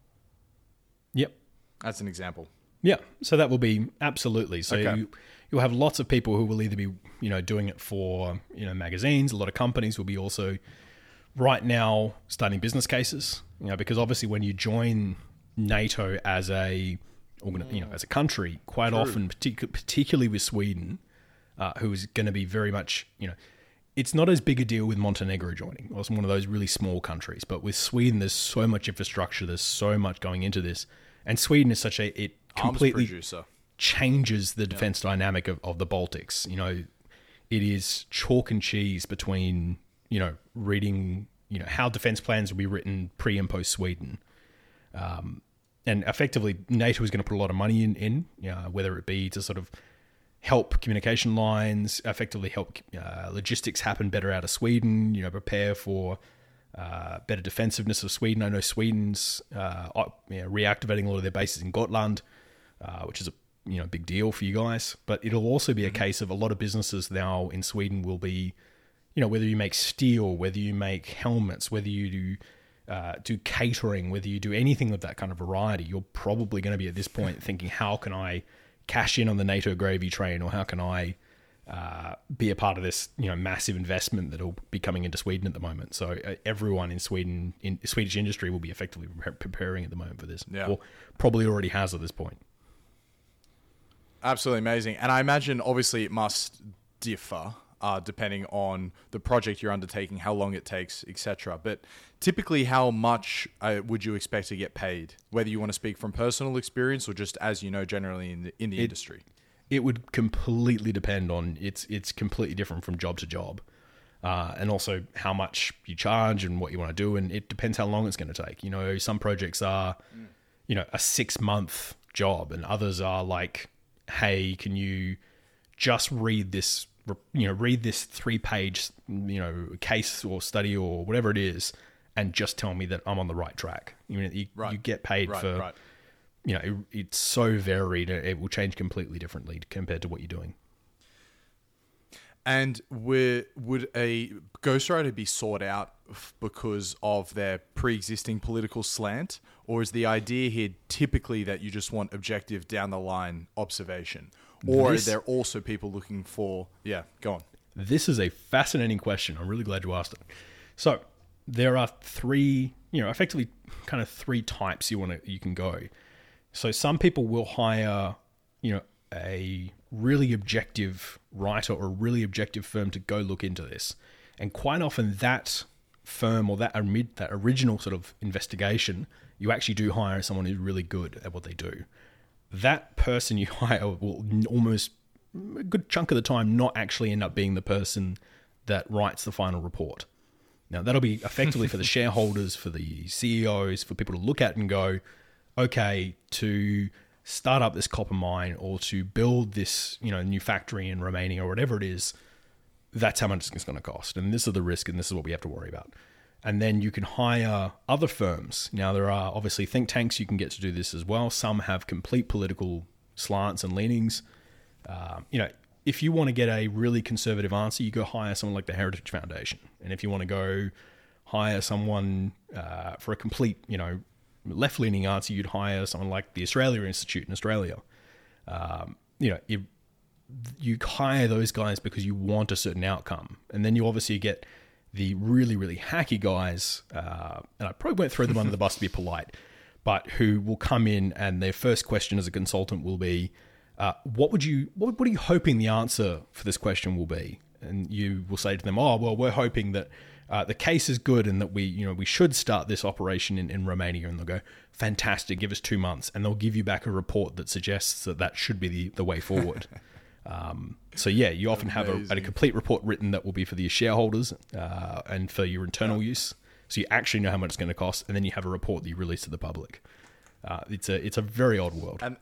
Yep. That's an example. Yeah. So that will be absolutely. So okay. you, you'll have lots of people who will either be, you know, doing it for, you know, magazines. A lot of companies will be also right now starting business cases, you know, because obviously when you join NATO as a, you know, as a country, quite True. often, partic- particularly with Sweden, uh, who is going to be very much, you know, it's not as big a deal with Montenegro joining. It's one of those really small countries. But with Sweden, there's so much infrastructure. There's so much going into this. And Sweden is such a... It completely changes the defense yeah. dynamic of, of the Baltics. You know, it is chalk and cheese between, you know, reading, you know, how defense plans will be written pre and post Sweden. Um, and effectively, NATO is going to put a lot of money in, in you know, whether it be to sort of help communication lines, effectively help uh, logistics happen better out of Sweden, you know, prepare for uh, better defensiveness of Sweden. I know Sweden's uh, you know, reactivating a lot of their bases in Gotland, uh, which is a you know big deal for you guys. But it'll also be a case of a lot of businesses now in Sweden will be, you know, whether you make steel, whether you make helmets, whether you do uh, do catering, whether you do anything of that kind of variety, you're probably going to be at this point thinking, how can I cash in on the NATO gravy train, or how can I uh, be a part of this, you know, massive investment that'll be coming into Sweden at the moment? So uh, everyone in Sweden, in Swedish industry, will be effectively pre- preparing at the moment for this, yeah. or probably already has at this point. Absolutely amazing, and I imagine obviously it must differ uh, depending on the project you're undertaking, how long it takes, et cetera. But typically, how much uh, would you expect to get paid? Whether you want to speak from personal experience or just as you know generally in the in the it, industry. It would completely depend on it's it's completely different from job to job, uh, and also how much you charge and what you want to do, and it depends how long it's going to take. You know, some projects are, mm. you know, a six month job, and others are like, hey, can you just read this? You know, read this three page, you know, case or study or whatever it is, and just tell me that I'm on the right track. You know, you, right. you get paid right, for, right. you know, it, it's so varied. It will change completely differently compared to what you're doing. And we're, would a ghostwriter be sought out f- because of their pre-existing political slant, or is the idea here typically that you just want objective down the line observation, or This- are there also people looking for? Yeah, go on. This is a fascinating question. I'm really glad you asked it. So there are three, you know, effectively kind of three types you want to you can go. So some people will hire, you know, a really objective writer or a really objective firm to go look into this, and quite often that firm or that amid that original sort of investigation, you actually do hire someone who's really good at what they do. That person you hire will almost a good chunk of the time not actually end up being the person that writes the final report. Now, that'll be effectively for the shareholders, for the C E Os, for people to look at and go, okay, to start up this copper mine or to build this, you know, new factory in Romania or whatever it is, that's how much it's going to cost. And this is the risk, and this is what we have to worry about. And then you can hire other firms. Now, there are obviously think tanks you can get to do this as well. Some have complete political slants and leanings. Um, you know, if you want to get a really conservative answer, you go hire someone like the Heritage Foundation. And if you want to go hire someone uh, for a complete, you know, left-leaning answer, you'd hire someone like the Australia Institute in Australia. Um, you know, if you hire those guys because you want a certain outcome. And then you obviously get the really, really hacky guys, uh, and I probably won't throw them under the bus to be polite, but who will come in and their first question as a consultant will be, uh, what would you, what, what are you hoping the answer for this question will be? And you will say to them, oh, well, we're hoping that uh, the case is good and that we, you know, we should start this operation in, in Romania. And they'll go, fantastic, give us two months. And they'll give you back a report that suggests that that should be the, the way forward. Um, so yeah, you often Amazing. have a, a complete report written that will be for the shareholders uh, and for your internal yeah. use. So you actually know how much it's going to cost, and then you have a report that you release to the public. Uh, it's a it's a very odd world. And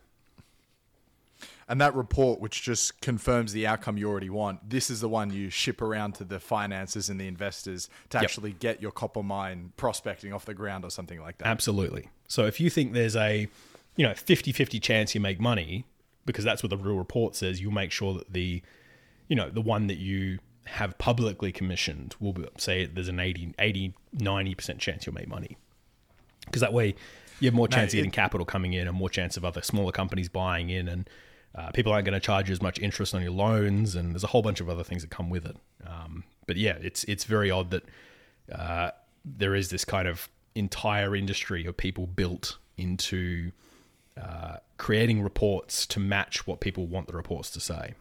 and that report, which just confirms the outcome you already want, this is the one you ship around to the finances and the investors to yep. actually get your copper mine prospecting off the ground or something like that. Absolutely. So if you think there's a you know fifty-fifty chance you make money, because that's what the real report says, you'll make sure that the, you know, the one that you have publicly commissioned will be, say there's an eighty, eighty, ninety percent chance you'll make money. Because that way you have more chance no, it, of getting capital coming in and more chance of other smaller companies buying in, and uh, people aren't going to charge you as much interest on your loans, and there's a whole bunch of other things that come with it. Um, but yeah, it's it's very odd that uh, there is this kind of entire industry of people built into Uh, creating reports to match what people want the reports to say.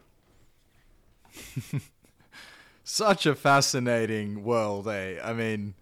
Such a fascinating world, eh? I mean,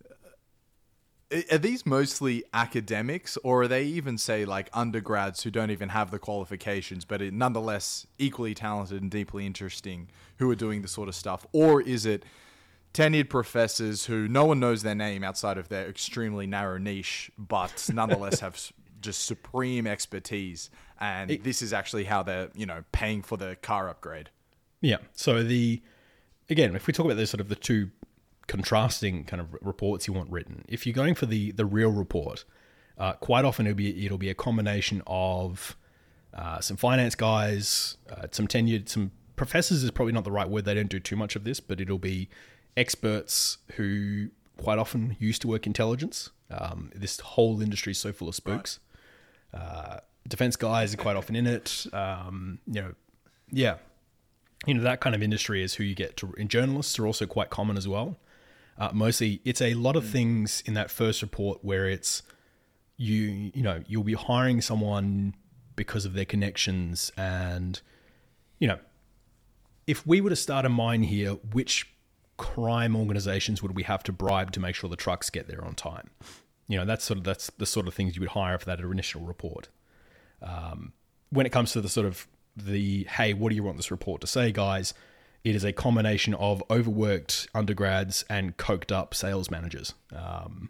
are these mostly academics, or are they even, say, like undergrads who don't even have the qualifications, but are nonetheless equally talented and deeply interesting, who are doing this sort of stuff? Or is it tenured professors who no one knows their name outside of their extremely narrow niche, but nonetheless have just supreme expertise, and it, this is actually how they're, you know, paying for the car upgrade? Yeah. So the, again, if we talk about the sort of the two contrasting kind of reports you want written, if you're going for the the real report, uh, quite often it'll be it'll be a combination of uh, some finance guys, uh, some tenured, some professors is probably not the right word. They don't do too much of this, but it'll be experts who quite often used to work intelligence. Um, this whole industry is so full of spooks. Right. Uh, defense guys are quite often in it. Um, you know, yeah, you know, that kind of industry is who you get to. And journalists are also quite common as well. Uh, mostly, it's a lot of mm. things in that first report where it's you, you know, you'll be hiring someone because of their connections, and you know, if we were to start a mine here, which crime organizations would we have to bribe to make sure the trucks get there on time? You know, that's sort of that's the sort of things you would hire for that initial report. Um, when it comes to the sort of the, hey, what do you want this report to say, guys? It is a combination of overworked undergrads and coked up sales managers. Um,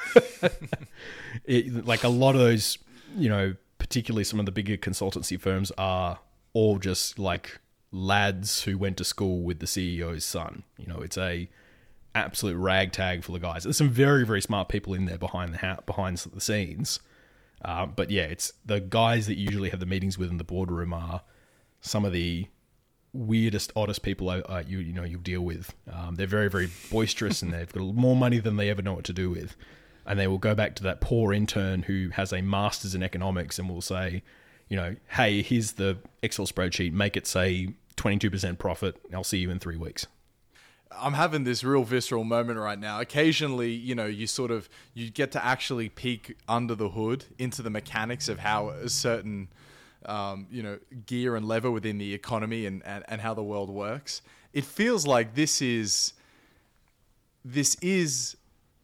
it, like a lot of those, you know, particularly some of the bigger consultancy firms are all just like lads who went to school with the C E O's son. You know, it's a absolute ragtag full of guys. There's some very, very smart people in there behind the ha- behind the scenes. Uh, but yeah, it's the guys that you usually have the meetings with in the boardroom are some of the weirdest, oddest people uh, you you know you'll deal with. Um, they're very very boisterous and they've got more money than they ever know what to do with, and they will go back to that poor intern who has a master's in economics and will say, you know, hey, here's the Excel spreadsheet, make it say twenty-two percent profit. I'll see you in three weeks. I'm having this real visceral moment right now. Occasionally, you know, you sort of, you get to actually peek under the hood into the mechanics of how a certain, um, you know, gear and lever within the economy and, and, and how the world works. It feels like this is, this is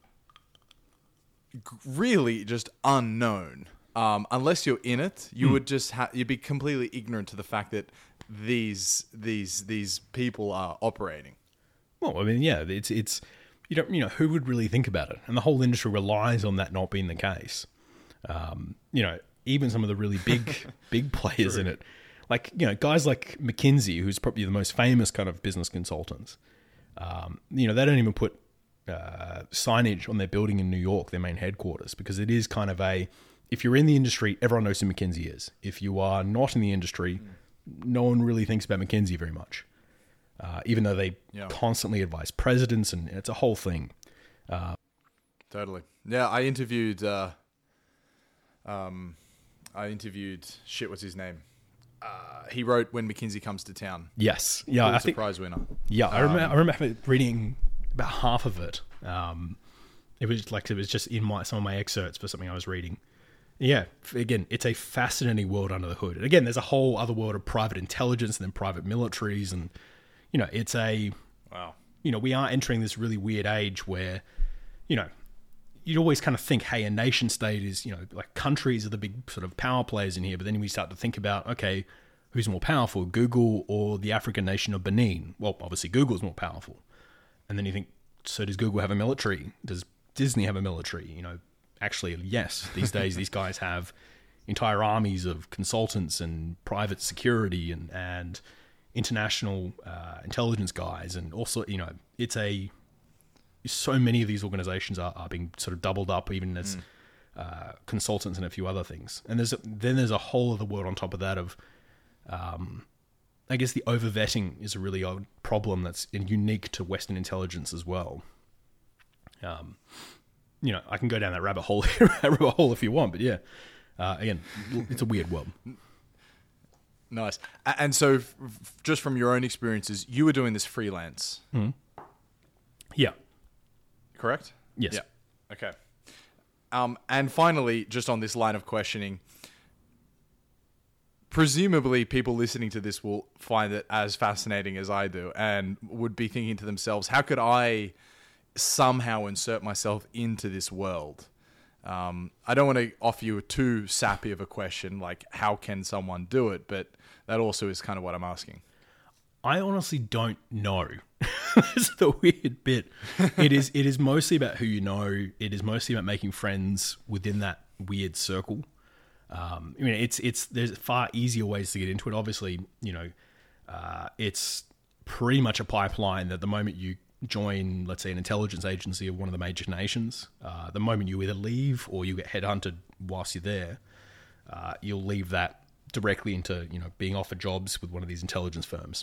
really just unknown. Um, unless you're in it, you mm. would just ha- you'd be completely ignorant to the fact that these these these people are operating. Well, I mean, yeah, it's it's you don't you know who would really think about it, and the whole industry relies on that not being the case. Um, you know, even some of the really big big players True. in it, like you know guys like McKinsey, who's probably the most famous kind of business consultants. Um, you know, they don't even put uh, signage on their building in New York, their main headquarters, because it is kind of a, if you're in the industry, everyone knows who McKinsey is. If you are not in the industry, mm. no one really thinks about McKinsey very much. Uh, even though they yeah. constantly advise presidents, and it's a whole thing. Uh, totally. Yeah, I interviewed. Uh, um, I interviewed. Shit, what's his name? Uh, he wrote "When McKinsey Comes to Town." Yes. Yeah. Pulitzer I think, Prize winner. Yeah, I um, remember. I remember reading about half of it. Um, it was like it was just in my some of my excerpts for something I was reading. Yeah, again, it's a fascinating world under the hood. And again, there's a whole other world of private intelligence and then private militaries and. You know, it's a, wow. You know, we are entering this really weird age where, you know, you'd always kind of think, hey, a nation state is, you know, like countries are the big sort of power players in here. But then we start to think about, okay, who's more powerful, Google or the African nation of Benin? Well, obviously Google's more powerful. And then you think, so does Google have a military? Does Disney have a military? You know, actually, yes. These days, these guys have entire armies of consultants and private security and, and, international uh, intelligence guys, and also, you know, it's a so many of these organizations are, are being sort of doubled up, even as mm. uh, consultants and a few other things. And there's a, then there's a whole other world on top of that of, um, I guess the over vetting is a really odd problem that's unique to Western intelligence as well. Um, you know, I can go down that rabbit hole, rabbit hole if you want, but yeah, uh, again, it's a weird world. Nice. And so f- just from your own experiences, you were doing this freelance. Mm. Yeah. Correct? Yes. Yeah. Okay. Um, and finally, just on this line of questioning, presumably people listening to this will find it as fascinating as I do and would be thinking to themselves, how could I somehow insert myself into this world? Um, I don't want to offer you a too sappy of a question, like how can someone do it? But that also is kind of what I'm asking. I honestly don't know. That's the weird bit. It is. It is mostly about who you know. It is mostly about making friends within that weird circle. Um, I mean, it's it's there's far easier ways to get into it. Obviously, you know, uh, it's pretty much a pipeline that the moment you join, let's say, an intelligence agency of one of the major nations, uh, the moment you either leave or you get headhunted whilst you're there, uh, you'll leave that directly into, you know, being offered jobs with one of these intelligence firms.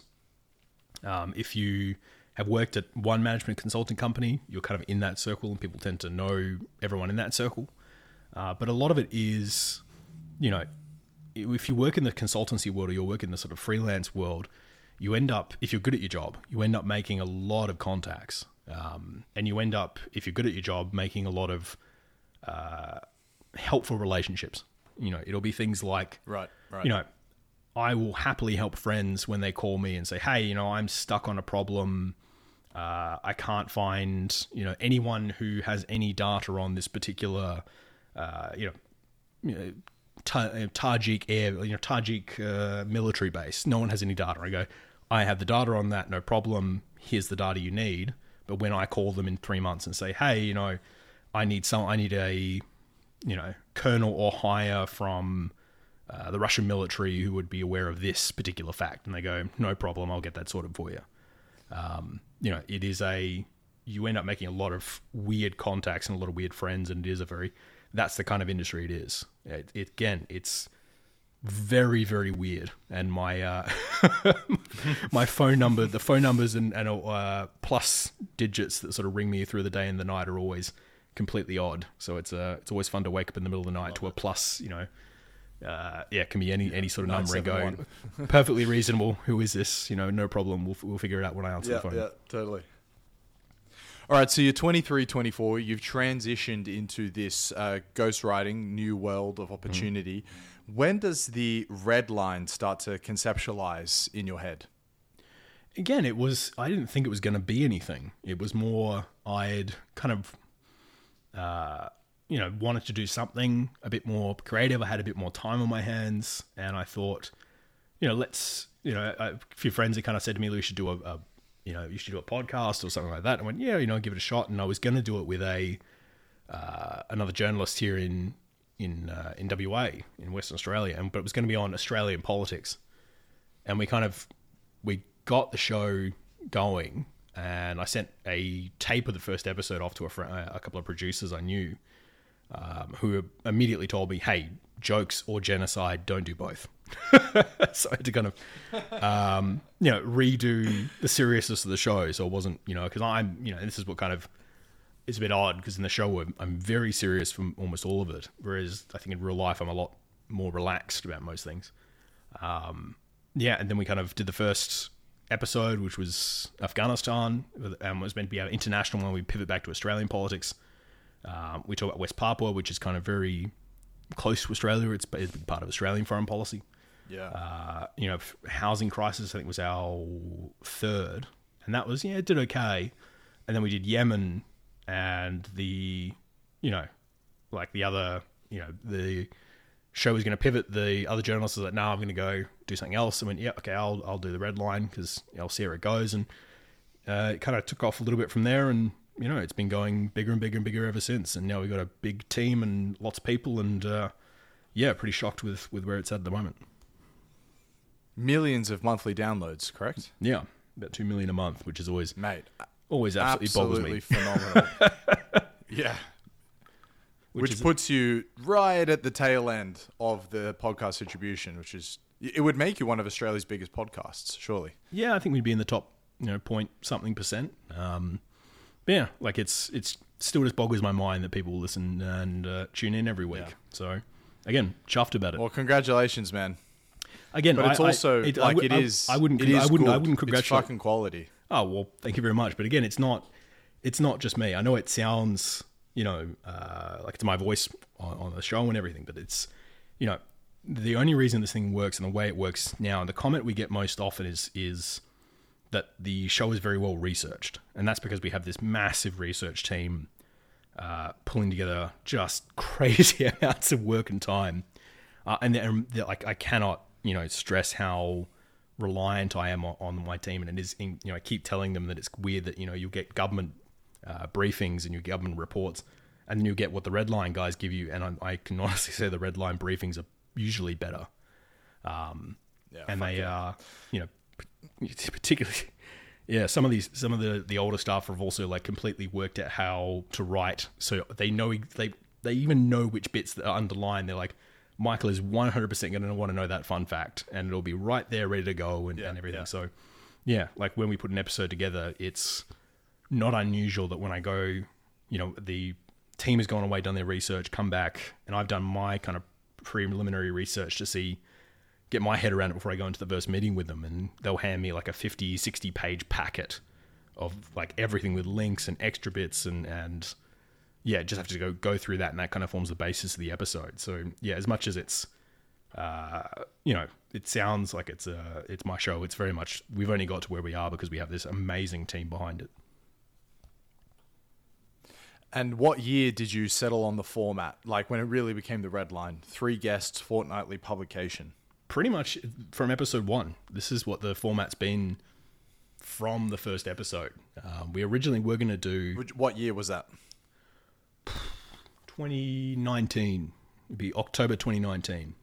Um, if you have worked at one management consulting company, you're kind of in that circle and people tend to know everyone in that circle. Uh, but a lot of it is, you know, if you work in the consultancy world or you work in the sort of freelance world, you end up, if you're good at your job, you end up making a lot of contacts. Um, and you end up, if you're good at your job, making a lot of uh, helpful relationships. You know, it'll be things like, right, right. you know, I will happily help friends when they call me and say, hey, you know, I'm stuck on a problem. Uh, I can't find, you know, anyone who has any data on this particular, uh, you know, you know Tajik air, you know, Tajik uh, military base. No one has any data. I go, I have the data on that, no problem. Here's the data you need. But when I call them in three months and say, hey, you know, I need some, I need a, you know, colonel or higher from uh, the Russian military who would be aware of this particular fact, and they go, no problem, I'll get that sorted for you. Um, you know, it is a, you end up making a lot of weird contacts and a lot of weird friends, and it is a very, that's the kind of industry it is. It, it again, it's very, very weird. And my uh, my phone number, the phone numbers and, and uh, plus digits that sort of ring me through the day and the night are always completely odd. So it's uh, it's always fun to wake up in the middle of the night Love to a plus, you know. Uh, yeah, it can be any any sort of number and go, perfectly reasonable. Who is this? You know, no problem. We'll we'll figure it out when I answer yeah, the phone. Yeah, totally. All right, so you're twenty-three, twenty-four. You've transitioned into this uh, ghostwriting new world of opportunity. Mm. When does the red line start to conceptualize in your head? Again, it was, I didn't think it was going to be anything. It was more, I'd kind of, uh, you know, wanted to do something a bit more creative. I had a bit more time on my hands, and I thought, you know, let's, you know, a few friends had kind of said to me, we should do a, a you know, you should do a podcast or something like that. I went, yeah, you know, give it a shot. And I was going to do it with a uh, another journalist here in in uh, in W A, in Western Australia, and but it was going to be on Australian politics. And we kind of we got the show going, and I sent a tape of the first episode off to a, fr- a couple of producers I knew, um, who immediately told me, "Hey, jokes or genocide, don't do both." So I had to kind of, um, you know, redo the seriousness of the show. So it wasn't, you know, because I'm, you know, this is what kind of is a bit odd because in the show I'm, I'm very serious from almost all of it, whereas I think in real life I'm a lot more relaxed about most things. Um, yeah, and then we kind of did the first episode, which was Afghanistan, and was meant to be our international one. We pivot back to Australian politics. Um, we talk about West Papua, which is kind of very close to Australia. It's, it's part of Australian foreign policy. Yeah. Uh, you know, housing crisis, I think, was our third. And that was, yeah, it did okay. And then we did Yemen and the, you know, like the other, you know, the show was going to pivot. The other journalist was like, no, I'm going to go do something else. I went, yeah, okay, I'll I'll do the red line because I'll see where it goes. And uh, it kind of took off a little bit from there. And, you know, it's been going bigger and bigger and bigger ever since. And now we've got a big team and lots of people. And, uh, yeah, pretty shocked with, with where it's at at the moment. Millions of monthly downloads, correct? Yeah, about two million a month, which is always, mate, always absolutely, absolutely boggles me. Phenomenal. Yeah, which, which puts you right at the tail end of the podcast distribution, which is it would make you one of Australia's biggest podcasts, surely. Yeah, I think we'd be in the top, you know, point something percent. Um, but yeah, like it's it's still just boggles my mind that people listen and uh, tune in every week. Yeah. So again, chuffed about it. Well, congratulations, man. Again, but it's I, also I, it, like I, it I, is. I wouldn't. It is I wouldn't. good. I wouldn't congratulate. It's fucking quality. Oh well, thank you very much. But again, it's not. It's not just me. I know it sounds, you know, uh, like it's my voice on, on the show and everything, but it's, you know, the only reason this thing works and the way it works now, and the comment we get most often is is that the show is very well researched, and that's because we have this massive research team uh, pulling together just crazy amounts of work and time, uh, and, and like I cannot. You know, stress how reliant I am on, on my team, and it is. You know, I keep telling them that it's weird that you know you'll get government uh, briefings and you get government reports, and then you get what the red line guys give you, and I, I can honestly say the red line briefings are usually better. Um, yeah, and they are, uh, you know, particularly, yeah. Some of these, some of the the older staff have also like completely worked out how to write, so they know they they even know which bits that are underlined. They're like, Michael is one hundred percent going to want to know that fun fact, and it'll be right there ready to go and, yeah, and everything. Yeah. So, yeah, like when we put an episode together, it's not unusual that when I go, you know, the team has gone away, done their research, come back, and I've done my kind of preliminary research to see, get my head around it before I go into the first meeting with them, and they'll hand me like a fifty, sixty page packet of like everything with links and extra bits and, and yeah, just have to go go through that, and that kind of forms the basis of the episode. So yeah, as much as it's, uh, you know, it sounds like it's uh, it's my show, it's very much, we've only got to where we are because we have this amazing team behind it. And what year did you settle on the format? Like when it really became the red line, three guests, fortnightly publication? Pretty much from episode one. This is what the format's been from the first episode. Um, we originally were going to do... What year was that? twenty nineteen. It'd be October twenty nineteen.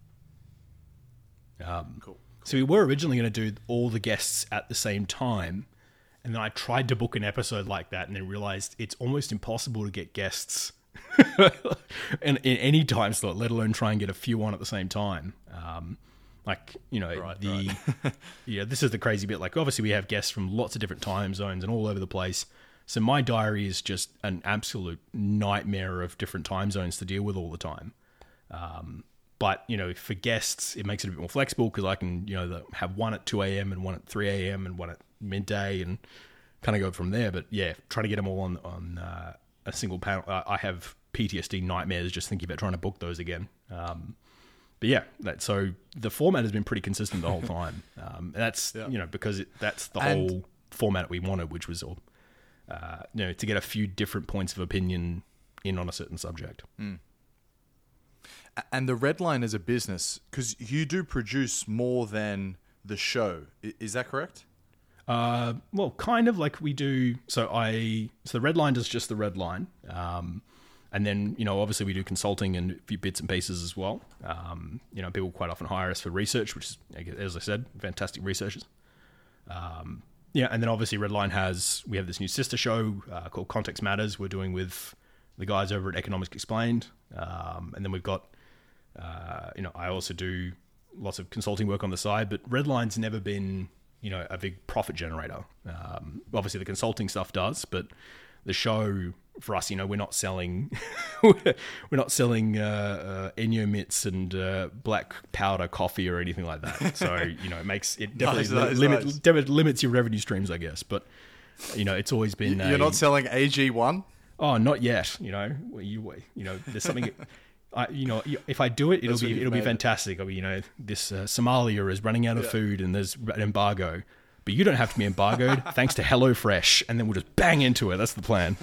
Um, cool. So we were originally going to do all the guests at the same time, and then I tried to book an episode like that, and then realized it's almost impossible to get guests in, in any time slot, let alone try and get a few on at the same time. Um, Like, you know, Right, the yeah, this is the crazy bit. Like, obviously, we have guests from lots of different time zones and all over the place. So my diary is just an absolute nightmare of different time zones to deal with all the time. Um, but, you know, for guests, it makes it a bit more flexible because I can, you know, the, have one at two a.m. and one at three a.m. and one at midday and kind of go from there. But yeah, trying to get them all on, on uh, a single panel. I, I have P T S D nightmares just thinking about trying to book those again. Um, but yeah, that, so the format has been pretty consistent the whole time. Um, and that's, yeah. you know, because it, that's the and- whole format that we wanted, which was all, uh, you know, to get a few different points of opinion in on a certain subject. Mm. And the Red Line as a business, because you do produce more than the show. Is that correct? Uh, well, kind of like we do. So I, so the Red Line does just the Red Line. Um, and then, you know, obviously we do consulting and a few bits and pieces as well. Um, you know, people quite often hire us for research, which is, as I said, fantastic researchers. Um, yeah. And then obviously Red Line has, we have this new sister show uh, called Context Matters. We're doing with the guys over at Economics Explained. Um, and then we've got, uh, you know, I also do lots of consulting work on the side, but Red Line's never been, you know, a big profit generator. Um, obviously the consulting stuff does, but the show for us, you know, we're not selling, we're not selling, uh, uh, Ennio Mitts and, uh, black powder coffee or anything like that. So, you know, it makes it definitely nice, limit, nice. limit, limits your revenue streams, I guess. But, you know, it's always been, you're a, not selling A G one. Oh, not yet. You know, you, you know, there's something, I, you know, if I do it, it'll That's be it'll be fantastic. It. You know, this uh, Somalia is running out of yeah. food and there's an embargo, but you don't have to be embargoed thanks to HelloFresh, and then we'll just bang into it. That's the plan.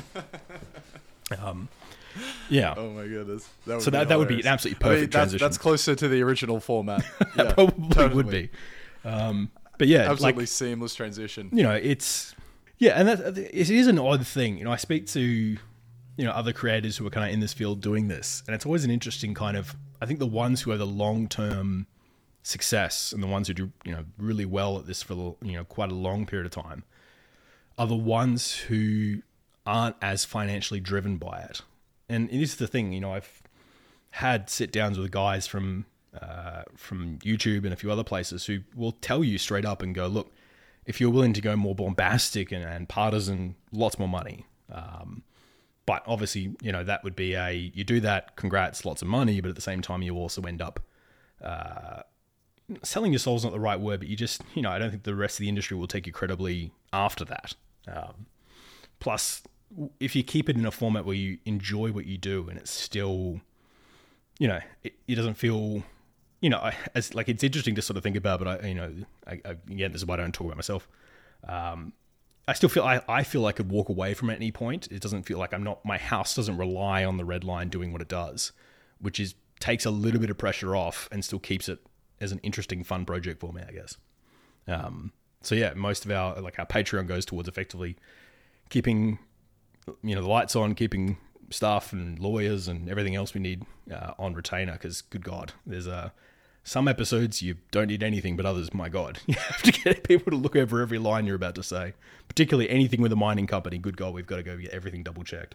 Um, yeah. Oh my goodness. That so that that would be an absolutely perfect I mean, that's, transition. That's closer to the original format. Yeah, probably totally. would be. Um, but yeah, absolutely like, seamless transition. You know, it's yeah, and that it is an odd thing. You know, I speak to, you know, other creators who are kind of in this field doing this, and it's always an interesting kind of, I think the ones who have the long-term success and the ones who do, you know, really well at this for, you know, quite a long period of time are the ones who aren't as financially driven by it. And it is the thing, you know, I've had sit downs with guys from, uh, from YouTube and a few other places who will tell you straight up and go, look, if you're willing to go more bombastic and, and partisan, lots more money. Um, But obviously, you know, that would be a, you do that, congrats, lots of money, but at the same time, you also end up, uh, selling your soul is not the right word, but you just, you know, I don't think the rest of the industry will take you credibly after that. Um, plus, if you keep it in a format where you enjoy what you do and it's still, you know, it, it doesn't feel, you know, as like, it's interesting to sort of think about, but I, you know, I, I, again, this is why I don't talk about myself. Um, I still feel I, I feel I could walk away from it at any point. It doesn't feel like I'm not, my house doesn't rely on the Red Line doing what it does, which is takes a little bit of pressure off and still keeps it as an interesting, fun project for me, I guess. Um, so yeah, most of our, like our Patreon goes towards effectively keeping, you know, the lights on, keeping staff and lawyers and everything else we need uh, on retainer. Cause good God, there's a, uh, some episodes you don't need anything, but others, my God, you have to get people to look over every line you're about to say, particularly anything with a mining company. Good God, we've got to go get everything double checked.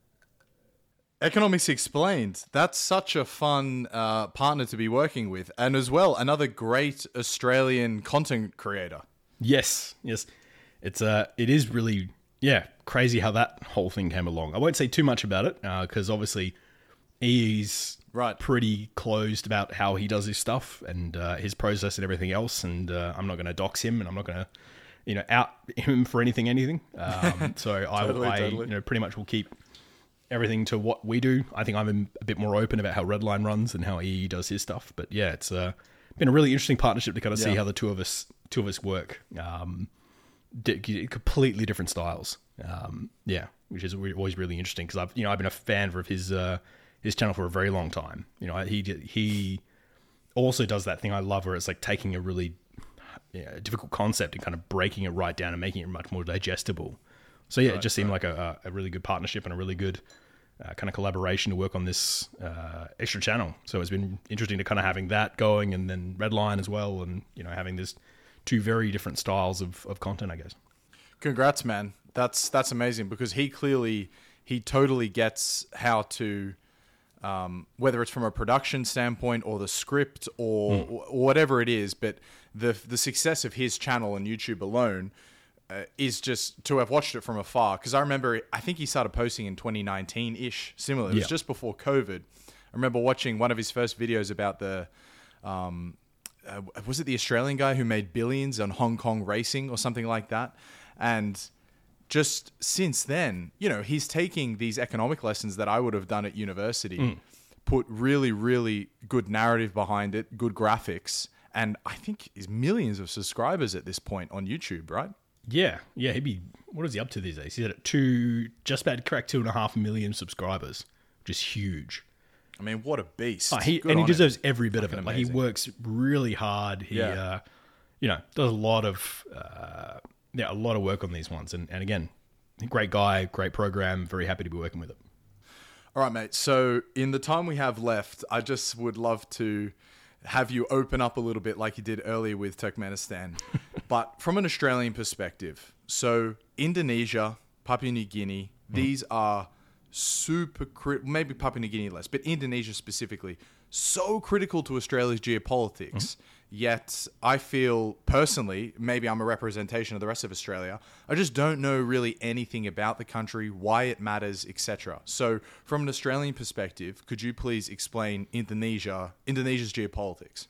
Economics Explained. That's such a fun uh, partner to be working with. And as well, another great Australian content creator. Yes, yes. It's uh, it is really, yeah, crazy how that whole thing came along. I won't say too much about it because uh, obviously he's right. pretty closed about how he does his stuff and uh, his process and everything else. And uh, I'm not going to dox him, and I'm not going to, you know, out him for anything, anything. Um, so totally, I, I totally. you know, pretty much will keep everything to what we do. I think I'm a bit more open about how Red Line runs and how E E does his stuff. But yeah, it's uh, been a really interesting partnership to kind of yeah. see how the two of us, two of us work. Um, di- completely different styles. Um, yeah, which is always really interesting because I've, you know, I've been a fan of his. Uh, his channel for a very long time. You know, he he also does that thing I love where it's like taking a really you know, difficult concept and kind of breaking it right down and making it much more digestible. So yeah, right, it just seemed right. like a, a really good partnership and a really good uh, kind of collaboration to work on this uh, extra channel. So it's been interesting to kind of having that going and then Red Line as well. And, you know, having this two very different styles of, of content, I guess. Congrats, man. That's, that's amazing because he clearly, he totally gets how to, um, whether it's from a production standpoint or the script or, Mm. or whatever it is. But the the success of his channel on YouTube alone uh, is just to have watched it from afar. Because I remember, I think he started posting in twenty nineteen-ish, similar. It was Yeah. just before COVID. I remember watching one of his first videos about the, um, uh, was it the Australian guy who made billions on Hong Kong racing or something like that? And just since then, you know, he's taking these economic lessons that I would have done at university, Mm. put really, really good narrative behind it, good graphics, and I think he's millions of subscribers at this point on YouTube, right? Yeah, yeah. He'd be. What is he up to these days? He's at two, just about to crack two and a half million subscribers, which is huge. I mean, what a beast. Oh, he, Good and he on deserves him. every bit of Fucking it. Like he amazing. works really hard. He, Yeah. uh, you know, does a lot of, uh, yeah, a lot of work on these ones. And, and again, great guy, great program. Very happy to be working with it. All right, mate. So in the time we have left, I just would love to have you open up a little bit like you did earlier with Turkmenistan. But from an Australian perspective, so Indonesia, Papua New Guinea, Mm. these are super crit- maybe Papua New Guinea less, but Indonesia specifically, so critical to Australia's geopolitics. Mm. Yet I feel personally, maybe I'm a representation of the rest of Australia, I just don't know really anything about the country, why it matters, et cetera. So from an Australian perspective, could you please explain Indonesia, Indonesia's geopolitics?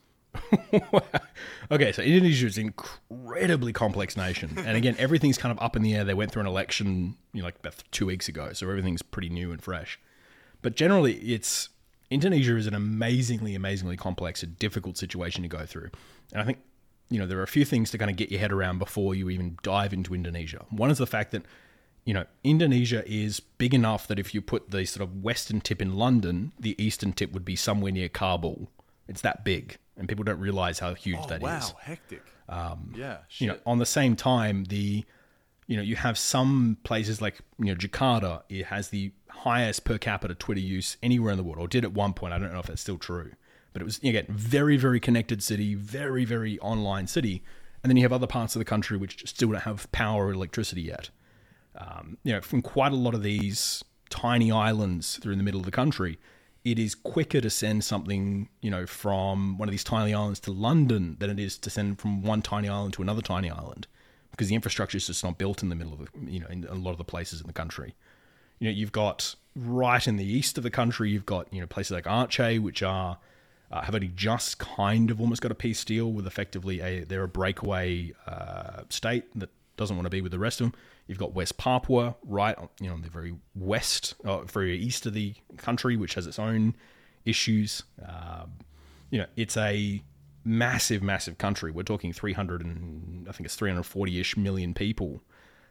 Okay, so Indonesia is an incredibly complex nation. And again, everything's kind of up in the air. They went through an election, you know, like about two weeks ago. So everything's pretty new and fresh. But generally, it's Indonesia is an amazingly, amazingly complex and difficult situation to go through. And I think, you know, there are a few things to kind of get your head around before you even dive into Indonesia. One is the fact that, you know, Indonesia is big enough that if you put the sort of western tip in London, the eastern tip would be somewhere near Kabul. It's that big. And people don't realize how huge Oh, that wow, is. hectic. Um, yeah, shit. You know, on the same time, the you know, you have some places like, you know, Jakarta, it has the highest per capita Twitter use anywhere in the world, or did at one point. I don't know if that's still true. But it was, again, very, very connected city, very, very online city. And then you have other parts of the country which just still don't have power or electricity yet. Um, you know, from quite a lot of these tiny islands through the middle of the country, it is quicker to send something, you know, from one of these tiny islands to London than it is to send from one tiny island to another tiny island, because the infrastructure is just not built in the middle of the, you know, in a lot of the places in the country. You know, you've got right in the east of the country, you've got, you know, places like Aceh, which are uh, have only just kind of almost got a peace deal with effectively a they're a breakaway uh, state that doesn't want to be with the rest of them. You've got West Papua, right, you know, on the very west, uh, very east of the country, which has its own issues. Um, you know, it's a massive, massive country. We're talking three hundred and I think it's three hundred forty-ish million people.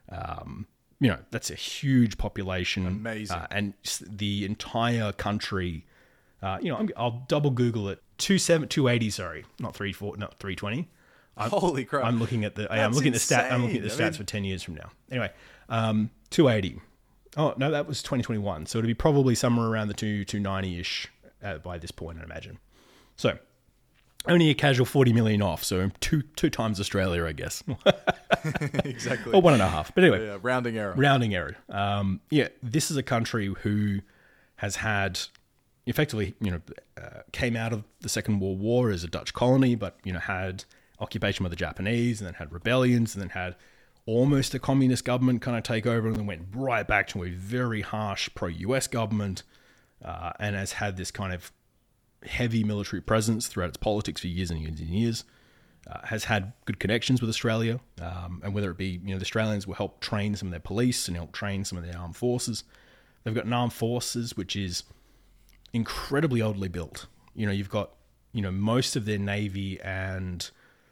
Um, you know, that's a huge population. Amazing. Uh, and the entire country, uh, you know, I'm, I'll double Google it. two seven two eighty, sorry, not three four, not three twenty. I'm, Holy crap! I'm looking at the. I'm That's looking at the stat. I'm looking at the insane. stats I mean- for ten years from now. Anyway, um, two eighty. Oh no, that was twenty twenty-one. So it'd be probably somewhere around the two two ninety ish uh, by this point, I imagine. So only a casual forty million off. So two two times Australia, I guess, Exactly. or one and a half. But anyway, Yeah, rounding error. rounding error. Um, yeah, this is a country who has had effectively, you know, uh, came out of the Second World War as a Dutch colony, but, you know, had occupation by the Japanese and then had rebellions and then had almost a communist government kind of take over and then went right back to a very harsh pro-U S government uh, and has had this kind of heavy military presence throughout its politics for years and years and years. Uh, has had good connections with Australia, um, and whether it be, you know, the Australians will help train some of their police and help train some of their armed forces. They've got an armed forces which is incredibly oldly built. You know, you've got, you know, most of their navy and,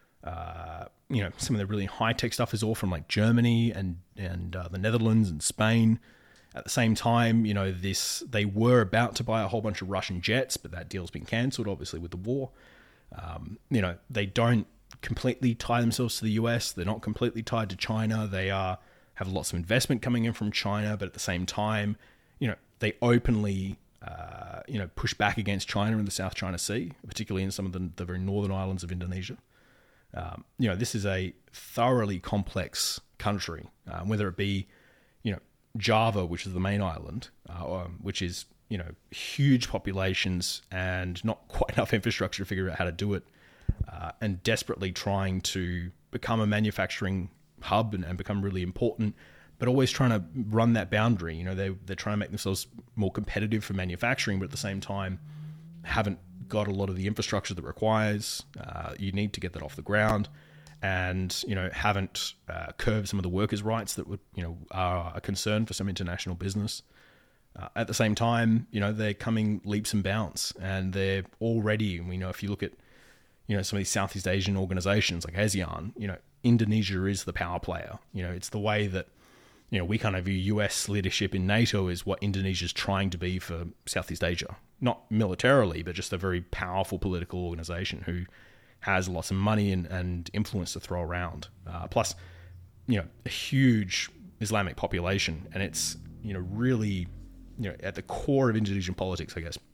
uh, you know, some of the really high-tech stuff is all from like Germany and, and uh, the Netherlands and Spain. At the same time, you know, this they were about to buy a whole bunch of Russian jets, but that deal's been cancelled, obviously, with the war. Um, you know, they don't completely tie themselves to the U S. They're not completely tied to China. They are have lots of investment coming in from China, but at the same time, you know, they openly, uh, you know, push back against China in the South China Sea, particularly in some of the, the very northern islands of Indonesia. Um, you know, this is a thoroughly complex country, uh, whether it be, you know, Java, which is the main island, uh, or, which is you know, huge populations and not quite enough infrastructure to figure out how to do it, uh, and desperately trying to become a manufacturing hub and, and become really important, but always trying to run that boundary. You know, they, they're trying to make themselves more competitive for manufacturing, but at the same time, haven't got a lot of the infrastructure that requires. Uh, you need to get that off the ground, and, you know, haven't uh, curbed some of the workers' rights that would, you know, are a concern for some international business. Uh, at the same time, you know, they're coming leaps and bounds, and they're already, we know if you look at, you know, some of these Southeast Asian organizations like ASEAN, you know, Indonesia is the power player. You know, it's the way that, you know, we kind of view U S leadership in NATO as what Indonesia's trying to be for Southeast Asia. Not militarily, but just a very powerful political organization who has lots of money and, and influence to throw around. Uh, plus, you know, a huge Islamic population, and it's, you know, really, you know, at the core of Indonesian politics, I guess,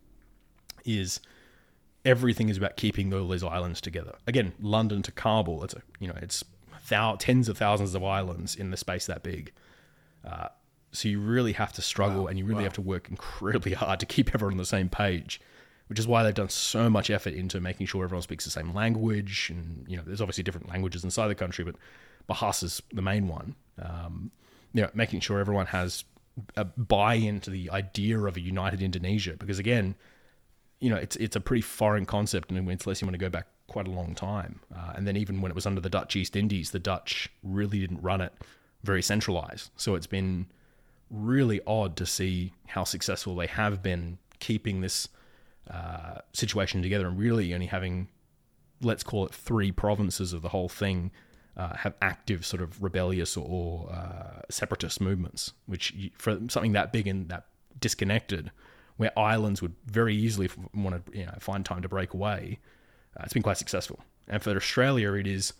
is everything is about keeping all these islands together. Again, London to Kabul, it's a, you know, it's thou- tens of thousands of islands in the space that big. Uh, so you really have to struggle, wow. and you really wow. have to work incredibly hard to keep everyone on the same page, which is why they've done so much effort into making sure everyone speaks the same language. And, you know, there's obviously different languages inside the country, but Bahasa the main one. Um, you know, making sure everyone has a buy-in to the idea of a united Indonesia, because again, you know, it's it's a pretty foreign concept, and unless you want to go back quite a long time. Uh, and then even when it was under the Dutch East Indies, the Dutch really didn't run it very centralized. So it's been really odd to see how successful they have been keeping this uh, situation together, and really only having, let's call it, three provinces of the whole thing uh, have active sort of rebellious or, or uh, separatist movements, which you, for something that big and that disconnected, where islands would very easily want to, you know, find time to break away, uh, it's been quite successful. And for Australia, it is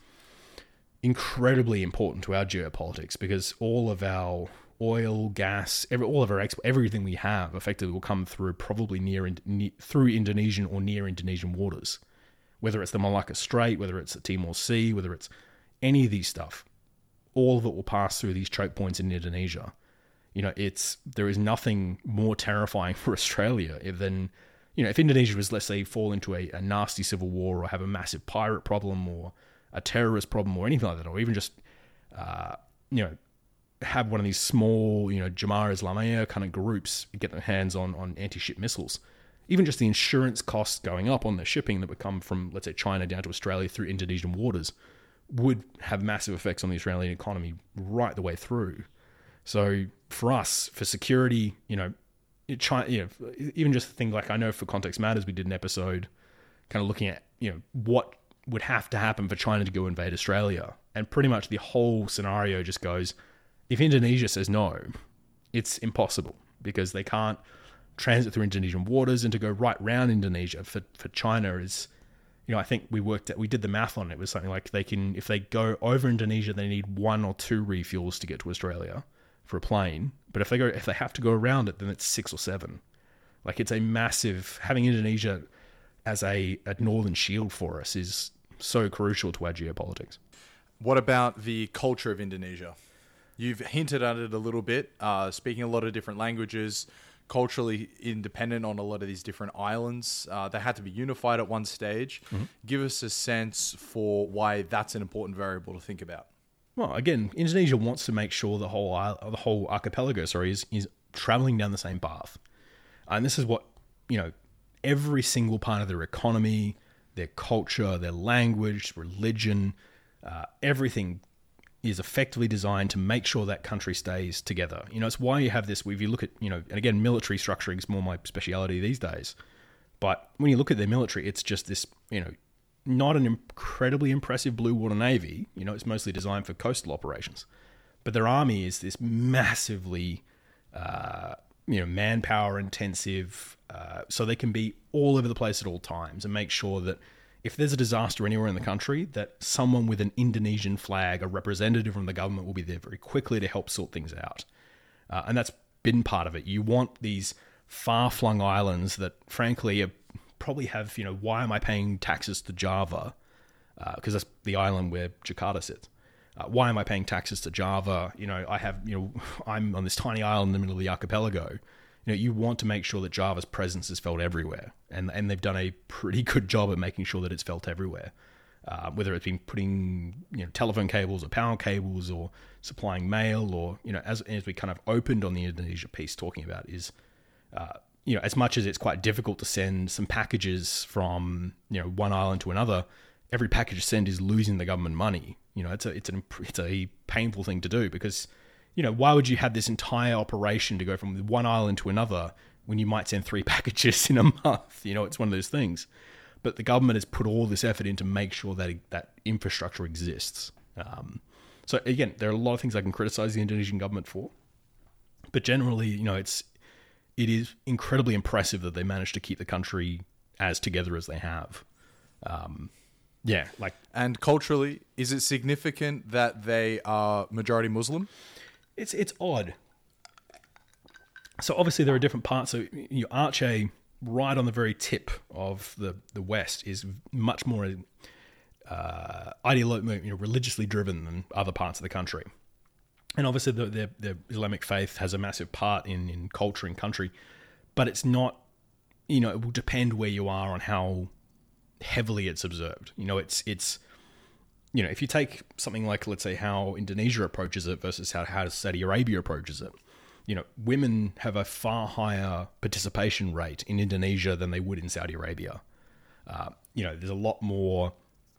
incredibly important to our geopolitics, because all of our oil, gas, every, all of our export, everything we have effectively will come through probably near, near through Indonesian or near Indonesian waters, whether it's the Malacca Strait, whether it's the Timor Sea, whether it's any of these stuff, all of it will pass through these choke points in Indonesia. You know, it's, there is nothing more terrifying for Australia than, you know, if Indonesia was, let's say, fall into a, a nasty civil war, or have a massive pirate problem, or a terrorist problem, or anything like that, or even just, uh, you know, have one of these small, you know, Jamaah Islamiyah kind of groups get their hands on, on anti-ship missiles. Even just the insurance costs going up on the shipping that would come from, let's say, China down to Australia through Indonesian waters would have massive effects on the Australian economy right the way through. So for us, for security, you know, China, you know, even just things like, I know for Context Matters, we did an episode kind of looking at, you know, what would have to happen for China to go invade Australia. And pretty much the whole scenario just goes, if Indonesia says no, it's impossible, because they can't transit through Indonesian waters, and to go right round Indonesia for, for China is, you know, I think we worked at, we did the math on it. It was something like they can, if they go over Indonesia, they need one or two refuels to get to Australia for a plane. But if they go, if they have to go around it, then it's six or seven. Like, it's a massive, having Indonesia as a, a northern shield for us is so crucial to our geopolitics. What about the culture of Indonesia? You've hinted at it a little bit, uh, speaking a lot of different languages, culturally independent on a lot of these different islands. Uh, they had to be unified at one stage. Mm-hmm. Give us a sense for why that's an important variable to think about. Well, again, Indonesia wants to make sure the whole isle, the whole archipelago, sorry, is, is traveling down the same path. And this is what, you know, every single part of their economy, their culture, their language, religion, uh, everything is effectively designed to make sure that country stays together. You know, it's why you have this, if you look at, you know, and again, military structuring is more my speciality these days. But when you look at their military, it's just this, you know, not an incredibly impressive blue water navy. You know, it's mostly designed for coastal operations. But their army is this massively, uh, you know, manpower intensive, uh, so they can be all over the place at all times and make sure that if there's a disaster anywhere in the country, that someone with an Indonesian flag, a representative from the government, will be there very quickly to help sort things out. Uh, and that's been part of it. You want these far-flung islands that, frankly, are, probably have, you know, why am I paying taxes to Java? Because uh, that's the island where Jakarta sits. Uh, why am I paying taxes to Java? You know, I have, you know, I'm on this tiny island in the middle of the archipelago. you know, you want to make sure that Java's presence is felt everywhere, and and they've done a pretty good job at making sure that it's felt everywhere. Uh, whether it's been putting, you know, telephone cables or power cables or supplying mail, or, you know, as as we kind of opened on the Indonesia piece talking about is, uh, you know, as much as it's quite difficult to send some packages from, you know, one island to another, every package you send is losing the government money. You know, it's a it's an it's a painful thing to do, because, you know, why would you have this entire operation to go from one island to another when you might send three packages in a month? You know, it's one of those things. But the government has put all this effort in to make sure that that infrastructure exists. Um, so again, there are a lot of things I can criticize the Indonesian government for, but generally, you know, it's it is incredibly impressive that they managed to keep the country as together as they have. Um, yeah, like and culturally, is it significant that they are majority Muslim? It's it's odd. So obviously there are different parts. So, you know, Aceh, right on the very tip of the, the West, is much more uh, ideolo- you know, religiously driven than other parts of the country. And obviously the, the, the Islamic faith has a massive part in, in culture and country, but it's not, you know, it will depend where you are on how heavily it's observed. You know, it's, it's, you know, if you take something like, let's say, how Indonesia approaches it versus how, how Saudi Arabia approaches it, you know, women have a far higher participation rate in Indonesia than they would in Saudi Arabia. Uh, you know, there's a lot more,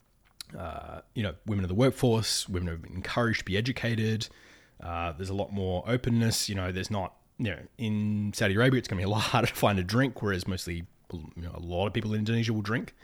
uh, you know, women in the workforce, women are encouraged to be educated. Uh, there's a lot more openness. You know, there's not, you know, in Saudi Arabia, it's going to be a lot harder to find a drink, whereas mostly, you know, a lot of people in Indonesia will drink.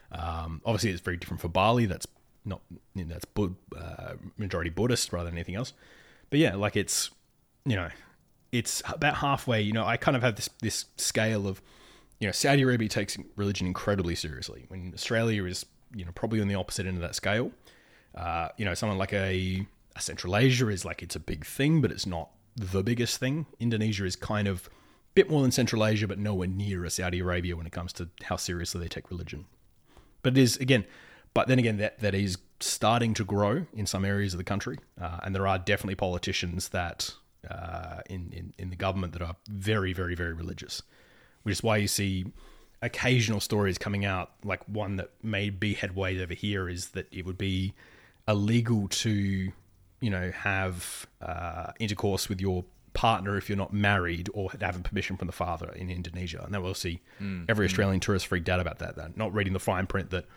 Um, obviously, it's very different for Bali. That's not, you know, that's Bud, uh, majority Buddhist rather than anything else. But yeah, like it's, you know, it's about halfway. You know, I kind of have this this scale of, you know, Saudi Arabia takes religion incredibly seriously, when Australia is, you know, probably on the opposite end of that scale. Uh, you know, someone like a, a Central Asia is like, it's a big thing, but it's not the biggest thing. Indonesia is kind of a bit more than Central Asia, but nowhere near a Saudi Arabia when it comes to how seriously they take religion. But it is, again, but then again, that, that is starting to grow in some areas of the country. Uh, and there are definitely politicians that uh, in, in, in the government that are very, very, very religious, which is why you see occasional stories coming out. Like one that may be headway over here is that it would be illegal to, you know, have uh, intercourse with your partner if you're not married or having permission from the father in Indonesia. And then we'll see mm, every Australian mm. tourist freaked out about that, that, not reading the fine print that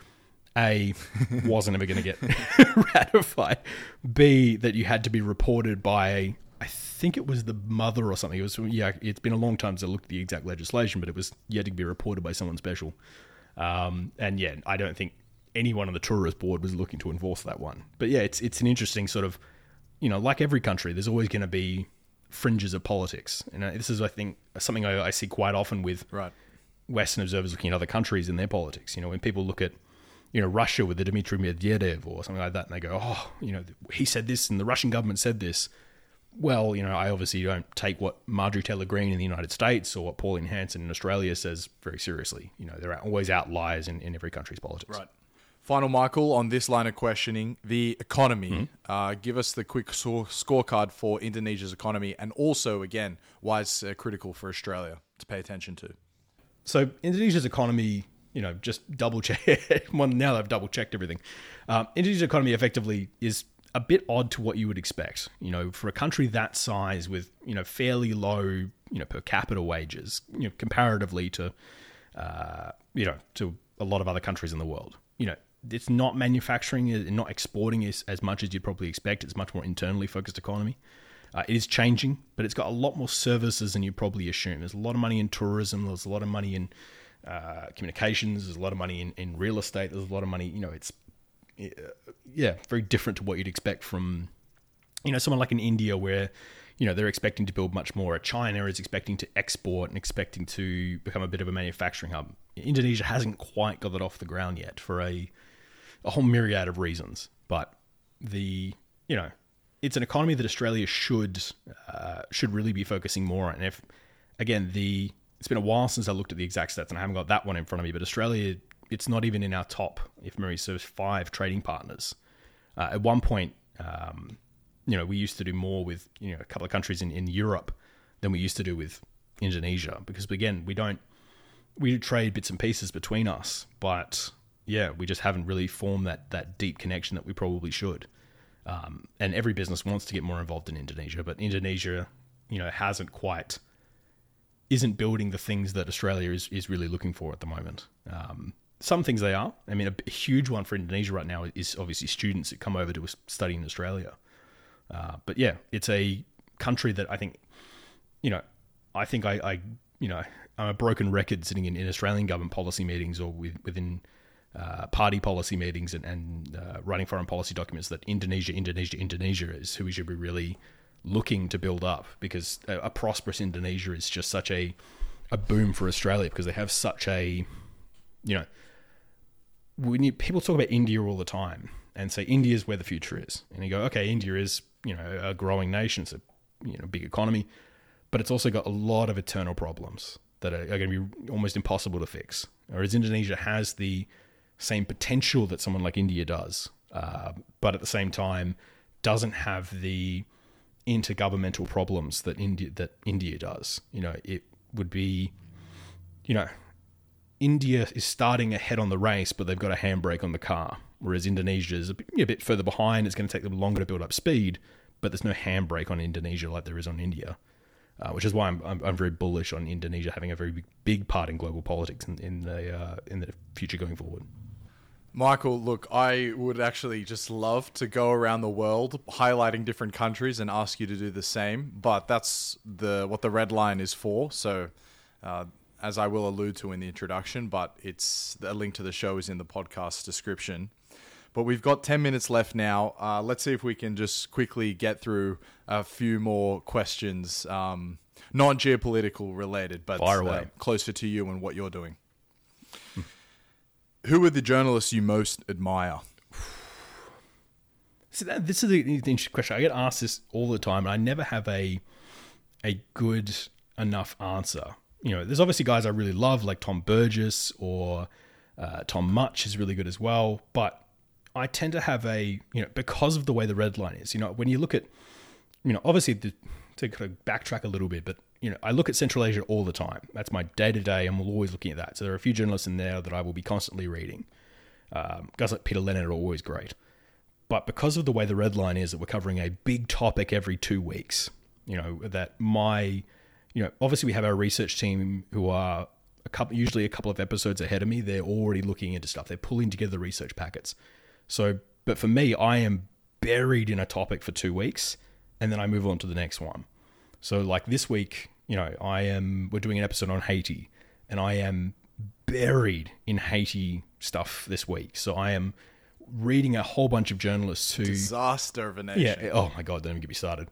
A, wasn't ever going to get ratified, B, that you had to be reported by, I think it was the mother or something. It was, yeah, it's been a long time since I looked at the exact legislation, but it was, you had to be reported by someone special. Um, and yeah, I don't think anyone on the tourist board was looking to enforce that one. But yeah, it's it's an interesting sort of, you know, like every country, there's always going to be fringes of politics. And this is, I think, something I, I see quite often with right. Western observers looking at other countries and their politics. You know, when people look at, you know, Russia with the Dmitry Medvedev or something like that, and they go, oh, you know, he said this and the Russian government said this. Well, you know, I obviously don't take what Marjorie Taylor Greene in the United States or what Pauline Hanson in Australia says very seriously. You know, there are always outliers in, in every country's politics. Right. Final, Michael, on this line of questioning, the economy. Mm-hmm. Uh, give us the quick score- scorecard for Indonesia's economy, and also, again, why it's uh, critical for Australia to pay attention to. So Indonesia's economy, you know, just double check. Well, now they've double checked everything. Um, Indonesia's economy effectively is a bit odd to what you would expect. You know, for a country that size with, you know, fairly low, you know, per capita wages, you know, comparatively to, uh, you know, to a lot of other countries in the world. You know, it's not manufacturing and not exporting as, as much as you'd probably expect. It's a much more internally focused economy. Uh, it is changing, but it's got a lot more services than you probably assume. There's a lot of money in tourism. There's a lot of money in uh, communications. There's a lot of money in, in real estate. There's a lot of money, you know, it's, uh, yeah, very different to what you'd expect from, you know, someone like in India where, you know, they're expecting to build much more. China is expecting to export and expecting to become a bit of a manufacturing hub. Indonesia hasn't quite got it off the ground yet for a a whole myriad of reasons. But the, you know, it's an economy that Australia should uh, should really be focusing more on. And if, again, the it's been a while since I looked at the exact stats and I haven't got that one in front of me, but Australia, it's not even in our top, if memory serves, five trading partners. Uh, at one point, um, you know, we used to do more with, you know, a couple of countries in, in Europe than we used to do with Indonesia, because again, we don't we trade bits and pieces between us, but yeah, we just haven't really formed that that deep connection that we probably should. Um, and every business wants to get more involved in Indonesia, but Indonesia, you know, hasn't quite, isn't building the things that Australia is, is really looking for at the moment. Um, some things they are. I mean, a, a huge one for Indonesia right now is obviously students that come over to study in Australia. Uh, but yeah, it's a country that I think, you know, I think I, I you know, I'm a broken record sitting in, in Australian government policy meetings or with, within Uh, party policy meetings and, and uh, writing foreign policy documents that Indonesia, Indonesia, Indonesia is who we should be really looking to build up, because a, a prosperous Indonesia is just such a a boom for Australia, because they have such a, you know, we need, people talk about India all the time and say India is where the future is, and you go, okay, India is, you know, a growing nation, it's a, you know, big economy, but it's also got a lot of internal problems that are, are going to be almost impossible to fix. Whereas Indonesia has the same potential that someone like India does, uh, but at the same time doesn't have the intergovernmental problems that India that India does. You know, it would be, you know, India is starting ahead on the race, but they've got a handbrake on the car, whereas Indonesia is a bit, a bit further behind. It's going to take them longer to build up speed, but there's no handbrake on Indonesia like there is on India, uh, which is why I'm, I'm I'm very bullish on Indonesia having a very big, big part in global politics in, in the uh, in the future going forward. Michael, look, I would actually just love to go around the world highlighting different countries and ask you to do the same, but that's the what the Red Line is for. So, uh, as I will allude to in the introduction, but it's a link to the show is in the podcast description. But we've got ten minutes left now. Uh, let's see if we can just quickly get through a few more questions, um, not geopolitical related, but uh, closer to you and what you're doing. Who are the journalists you most admire? So that, this is the interesting question. I get asked this all the time, and I never have a a good enough answer. You know, there's obviously guys I really love, like Tom Burgess or uh, Tom Much is really good as well. But I tend to have a, you know, because of the way the Red Line is, you know, when you look at, you know, obviously the, to kind of backtrack a little bit, but you know, I look at Central Asia all the time. That's my day-to-day, and we're always looking at that. So there are a few journalists in there that I will be constantly reading. Um, guys like Peter Leonard are always great. But because of the way the Red Line is, that we're covering a big topic every two weeks, you know, that my, you know, obviously we have our research team who are a couple, usually a couple of episodes ahead of me. They're already looking into stuff. They're pulling together research packets. So, but for me, I am buried in a topic for two weeks, and then I move on to the next one. So like this week, you know, I am, we're doing an episode on Haiti, and I am buried in Haiti stuff this week. So I am reading a whole bunch of journalists who... Disaster of a nation. Yeah. Oh my God, don't even get me started.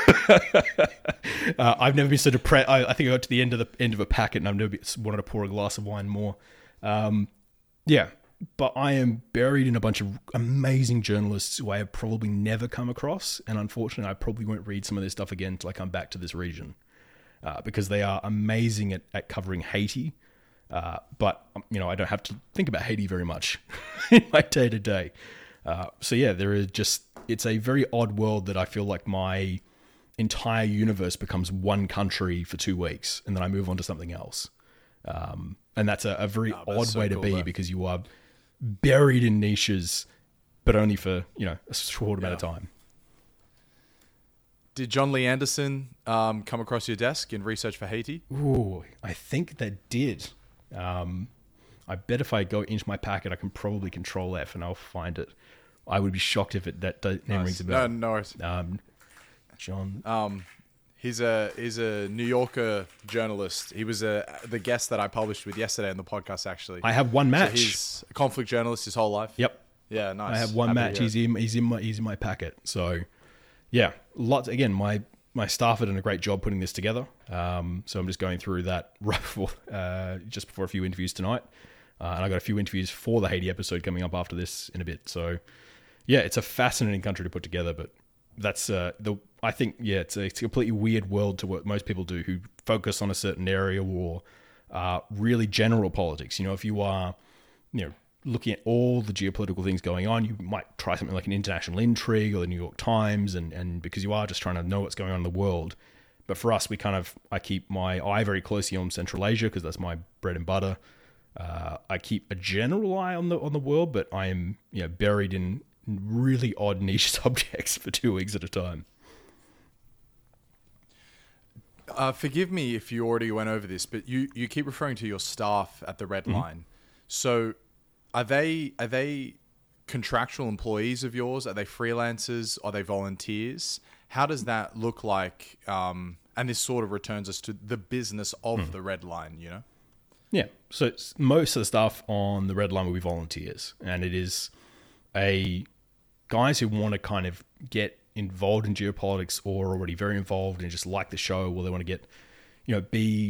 uh, I've never been so depressed. I, I think I got to the end of the end of a packet, and I've never been, wanted to pour a glass of wine more. Um, yeah. But I am buried in a bunch of amazing journalists who I have probably never come across. And unfortunately, I probably won't read some of their stuff again until I come back to this region. Uh, because they are amazing at, at covering Haiti. Uh, but, you know, I don't have to think about Haiti very much in my day to day. So yeah, there is just, it's a very odd world that I feel like my entire universe becomes one country for two weeks and then I move on to something else. Um, and that's a, a very oh, odd so way cool, to be though. Because you are buried in niches, but only for, you know, a short yeah. amount of time. Did John Lee Anderson um, come across your desk in research for Haiti? Ooh, I think that did. Um, I bet if I go into my packet, I can probably control F and I'll find it. I would be shocked if it that name nice. rings a bell. No, no worries. Um, John. Um, he's a he's a New Yorker journalist. He was a the guest that I published with yesterday on the podcast. Actually, I have one match. So he's a conflict journalist his whole life. Yep. Yeah, nice. I have one Happy match. He's in. He's in my. He's in my packet. So. Yeah, lots. Again, my, my staff have done a great job putting this together. Um, so I'm just going through that right before, uh, just before a few interviews tonight. Uh, and I got a few interviews for the Haiti episode coming up after this in a bit. So yeah, it's a fascinating country to put together, but that's uh, the, I think, yeah, it's a, it's a completely weird world to what most people do who focus on a certain area or uh, really general politics. You know, if you are, you know, looking at all the geopolitical things going on, you might try something like an International Intrigue or the New York Times, and, and because you are just trying to know what's going on in the world. but for us, we kind of, I keep my eye very closely on Central Asia because that's my bread and butter. Uh, I keep a general eye on the on the world, but I am, you know, buried in really odd niche subjects for two weeks at a time. Uh, forgive me if you already went over this, but you, you keep referring to your staff at the Red Mm-hmm. Line. So are they are they contractual employees of yours? Are they freelancers? Are they volunteers? How does that look like? Um, and this sort of returns us to the business of mm. the Red Line, you know? Yeah. So it's, most of the staff on the Red Line will be volunteers, and it is a guys who want to kind of get involved in geopolitics or already very involved and just like the show, or they want to get, you know, be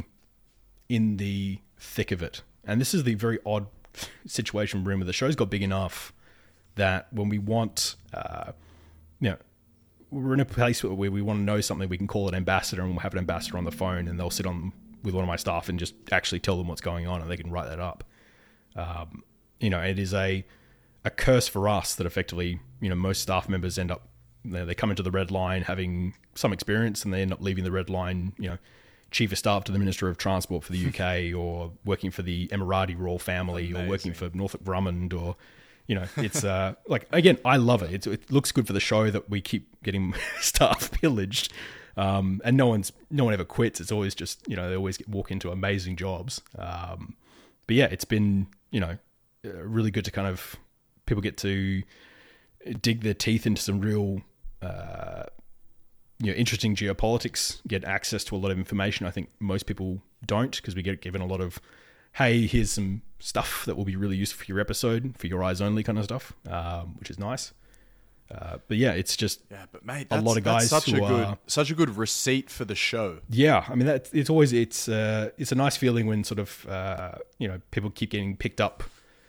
in the thick of it. And this is the very odd situation we're in, where the show's got big enough that when we want, uh, you know, we're in a place where we want to know something, we can call an ambassador, and we'll have an ambassador on the phone, and they'll sit on with one of my staff and just actually tell them what's going on, and they can write that up. Um, you know, it is a a curse for us that effectively, you know, most staff members end up, they come into the Red Line having some experience, and they end up leaving the Red Line, you know, chief of staff to the Minister of Transport for the U K, or working for the Emirati royal family, Amazing. Or working for Northrop Grumman, or, you know, it's uh, like, again, I love it. It's, it looks good for the show that we keep getting staff pillaged, um, and no one's no one ever quits. It's always just, you know, they always get, walk into amazing jobs. Um, but yeah, it's been, you know, really good to kind of, people get to dig their teeth into some real, uh, you know, interesting geopolitics, get access to a lot of information. I think most people don't, because we get given a lot of, hey, here's some stuff that will be really useful for your episode, for your eyes only kind of stuff, um, which is nice. Uh, but yeah, it's just yeah, but mate, a lot of guys such who a good, are, such a good receipt for the show. Yeah, I mean, that it's always it's uh, it's a nice feeling when sort of uh, you know, people keep getting picked up.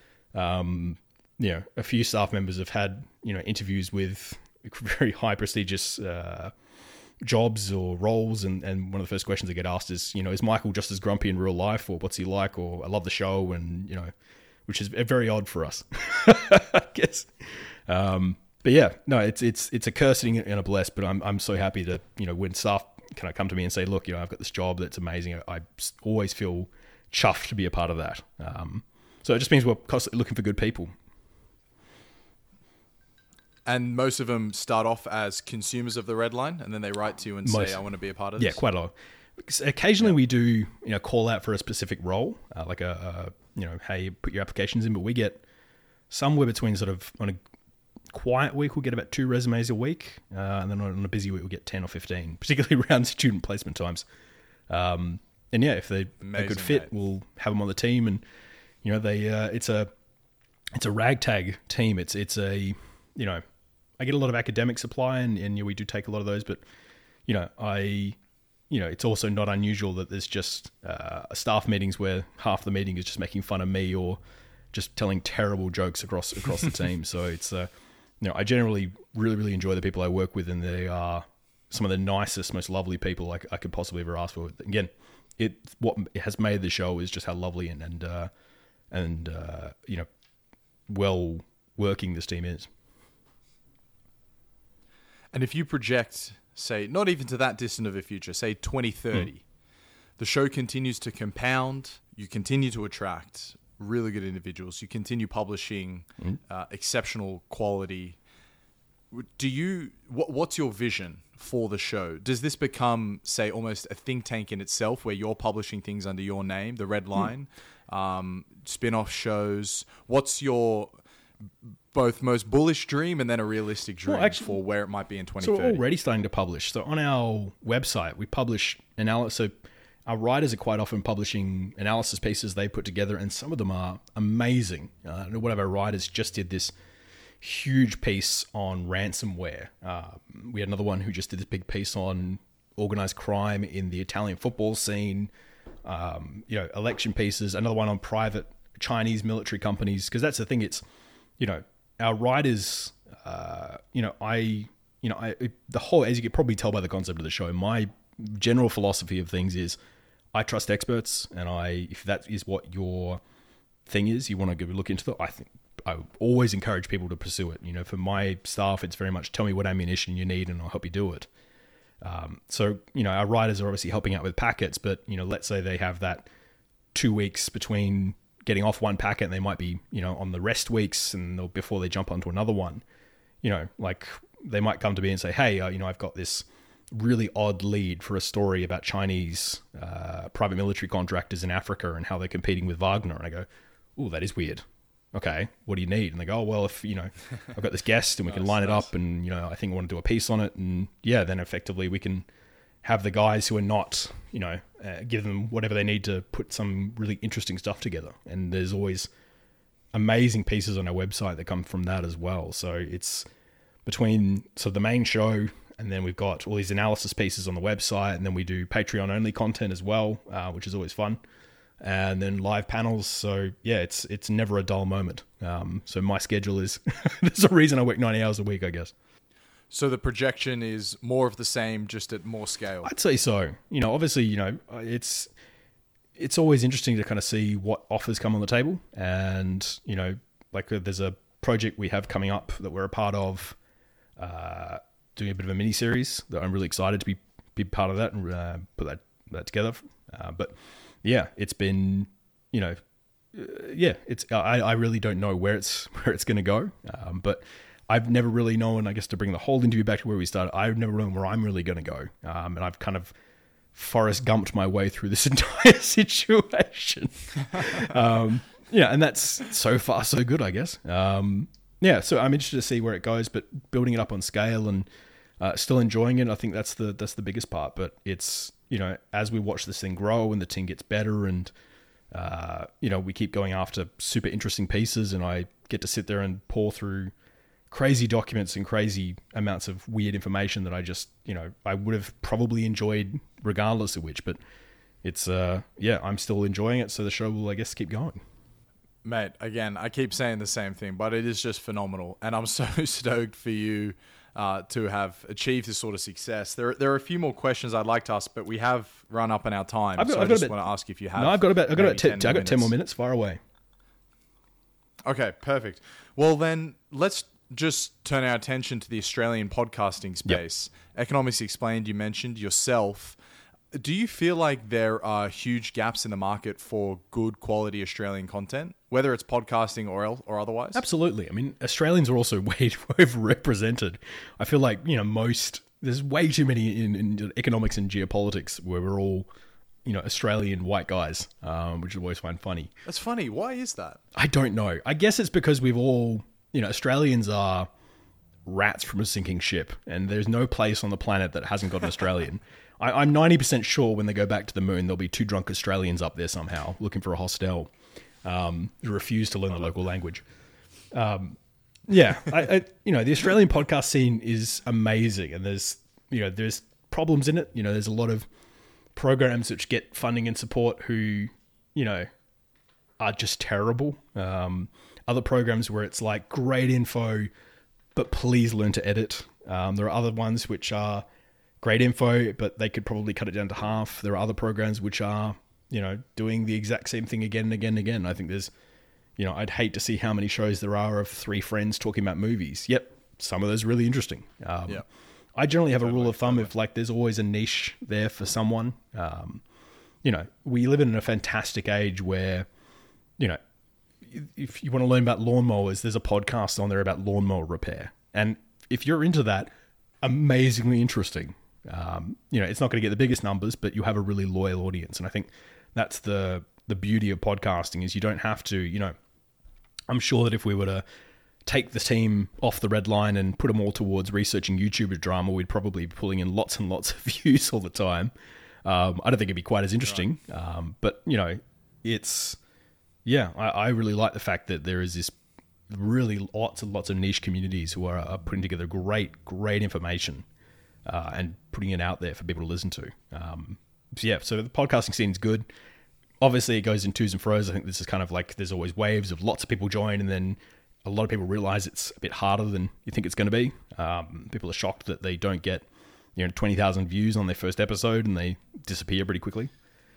Um, you know, a few staff members have had, you know, interviews with very high prestigious uh, jobs or roles, and, and one of the first questions they get asked is, you know, is Michael just as grumpy in real life, or what's he like, or I love the show, and, you know, which is very odd for us, I guess. Um, but yeah, no, it's it's it's a cursing and a bless, but I'm I'm so happy that, you know, when staff kind of come to me and say, look, you know, I've got this job that's amazing, I, I always feel chuffed to be a part of that. Um, so it just means we're constantly looking for good people. And most of them start off as consumers of the Red Line, and then they write to you and most, say, I want to be a part of yeah, this. Yeah, quite a lot. Occasionally yeah. we do, you know, call out for a specific role, uh, like a, a, you know, hey, put your applications in, but we get somewhere between sort of, on a quiet week, we'll get about two resumes a week, uh, and then on a busy week, we'll get ten or fifteen, particularly around student placement times. Um, and yeah, if they're Amazing, a good fit, mate. We'll have them on the team, and, you know, they, uh, it's a, it's a ragtag team. It's, it's a, you know, I get a lot of academic supply, and, and you know, we do take a lot of those, but, you know, I, you know, it's also not unusual that there's just uh, staff meetings where half the meeting is just making fun of me or just telling terrible jokes across across the team. So it's, uh, you know, I generally really, really enjoy the people I work with, and they are some of the nicest, most lovely people I, I could possibly ever ask for. Again, it what has made the show is just how lovely and, and, uh, and uh, you know, well working this team is. And if you project, say, not even to that distant of a future, say twenty thirty, mm. the show continues to compound, you continue to attract really good individuals, you continue publishing mm. uh, exceptional quality. Do you, what, what's your vision for the show? Does this become, say, almost a think tank in itself, where you're publishing things under your name, the Red Line, mm. um, spin-off shows? What's your both most bullish dream and then a realistic dream well, actually, for where it might be in twenty thirty? So we're already starting to publish. So on our website, we publish analysis. So our writers are quite often publishing analysis pieces they put together, and some of them are amazing. Uh, one of our writers just did this huge piece on ransomware. Uh, we had another one who just did this big piece on organized crime in the Italian football scene. Um, you know, election pieces. Another one on private Chinese military companies, because that's the thing. It's, you know, our writers, uh, you know, I, you know, I, the whole, as you can probably tell by the concept of the show, my general philosophy of things is I trust experts, and I, if that is what your thing is, you want to go look into it, I think I always encourage people to pursue it. You know, for my staff, it's very much tell me what ammunition you need and I'll help you do it. Um, so, you know, our writers are obviously helping out with packets, but, you know, let's say they have that two weeks between getting off one packet and they might be, you know, on the rest weeks and they'll, before they jump onto another one, you know, like they might come to me and say, hey, uh, you know, I've got this really odd lead for a story about Chinese uh, private military contractors in Africa and how they're competing with Wagner. And I go, oh, that is weird. Okay, what do you need? And they go, oh, well, if, you know, I've got this guest and we nice, can line nice. it up and, you know, I think I want to do a piece on it. And yeah, then effectively we can have the guys who are not, you know, uh, give them whatever they need to put some really interesting stuff together. And there's always amazing pieces on our website that come from that as well. So it's between so the main show, and then we've got all these analysis pieces on the website, and then we do Patreon only content as well, uh, which is always fun. And then live panels. So yeah, it's it's never a dull moment. Um, so my schedule is there's a reason I work ninety hours a week, I guess. So the projection is more of the same, just at more scale. I'd say so. You know, obviously, you know, it's it's always interesting to kind of see what offers come on the table, and you know, like uh, there's a project we have coming up that we're a part of, uh, doing a bit of a mini series that I'm really excited to be be part of that and uh, put that that together. Uh, but yeah, it's been, you know, uh, yeah, it's I, I really don't know where it's where it's going to go, um, but I've never really known, I guess, to bring the whole interview back to where we started, I've never known where I'm really going to go, um, and I've kind of Forrest Gumped my way through this entire situation. um, yeah, and that's so far so good, I guess. Um, yeah, so I'm interested to see where it goes, but building it up on scale and uh, still enjoying it, I think that's the that's the biggest part. But it's, you know, as we watch this thing grow and the team gets better and, uh, you know, we keep going after super interesting pieces and I get to sit there and pour through crazy documents and crazy amounts of weird information that I just, you know, I would have probably enjoyed regardless of which, but it's, uh, yeah, I'm still enjoying it. So the show will, I guess, keep going. Mate, again, I keep saying the same thing, but it is just phenomenal. And I'm so stoked for you uh, to have achieved this sort of success. There, there are a few more questions I'd like to ask, but we have run up on our time. I've got, so I've I just bit, want to ask if you have. No, I've got about, I've got about ten, ten I've got ten more minutes. Far away. Okay, perfect. Well, then let's just turn our attention to the Australian podcasting space. Yep. Economics Explained, you mentioned yourself. Do you feel like there are huge gaps in the market for good quality Australian content, whether it's podcasting or else, or otherwise? Absolutely. I mean, Australians are also way overrepresented. I feel like, you know, most, there's way too many in, in economics and geopolitics where we're all, you know, Australian white guys, um, which I always find funny. That's funny. Why is that? I don't know. I guess it's because we've all, you know, Australians are rats from a sinking ship, and there's no place on the planet that hasn't got an Australian. I, I'm ninety percent sure when they go back to the moon, there'll be two drunk Australians up there somehow looking for a hostel um, who refuse to learn the local language. Um, yeah, I, I, you know, the Australian podcast scene is amazing, and there's, you know, there's problems in it. You know, there's a lot of programs which get funding and support who, you know, are just terrible. Um, other programs where it's like great info, but please learn to edit. Um, there are other ones which are great info, but they could probably cut it down to half. There are other programs which are, you know, doing the exact same thing again and again and again. I think there's, you know, I'd hate to see how many shows there are of three friends talking about movies. Yep, some of those are really interesting. Um, yeah. I generally have totally, a rule of thumb totally. If like there's always a niche there for someone. Um, you know, we live in a fantastic age where, you know, if you want to learn about lawnmowers, there's a podcast on there about lawnmower repair. And if you're into that, amazingly interesting. Um, you know, it's not going to get the biggest numbers, but you have a really loyal audience. And I think that's the the beauty of podcasting is you don't have to, you know, I'm sure that if we were to take the team off the red line and put them all towards researching YouTuber drama, we'd probably be pulling in lots and lots of views all the time. Um, I don't think it'd be quite as interesting. Right. Um, but, you know, it's, yeah, I, I really like the fact that there is this really lots and lots of niche communities who are, are putting together great, great information uh, and putting it out there for people to listen to. Um, so yeah, so the podcasting scene is good. Obviously, it goes in twos and fro's. I think this is kind of like there's always waves of lots of people join, and then a lot of people realize it's a bit harder than you think it's going to be. Um, people are shocked that they don't get, you know, twenty thousand views on their first episode, and they disappear pretty quickly.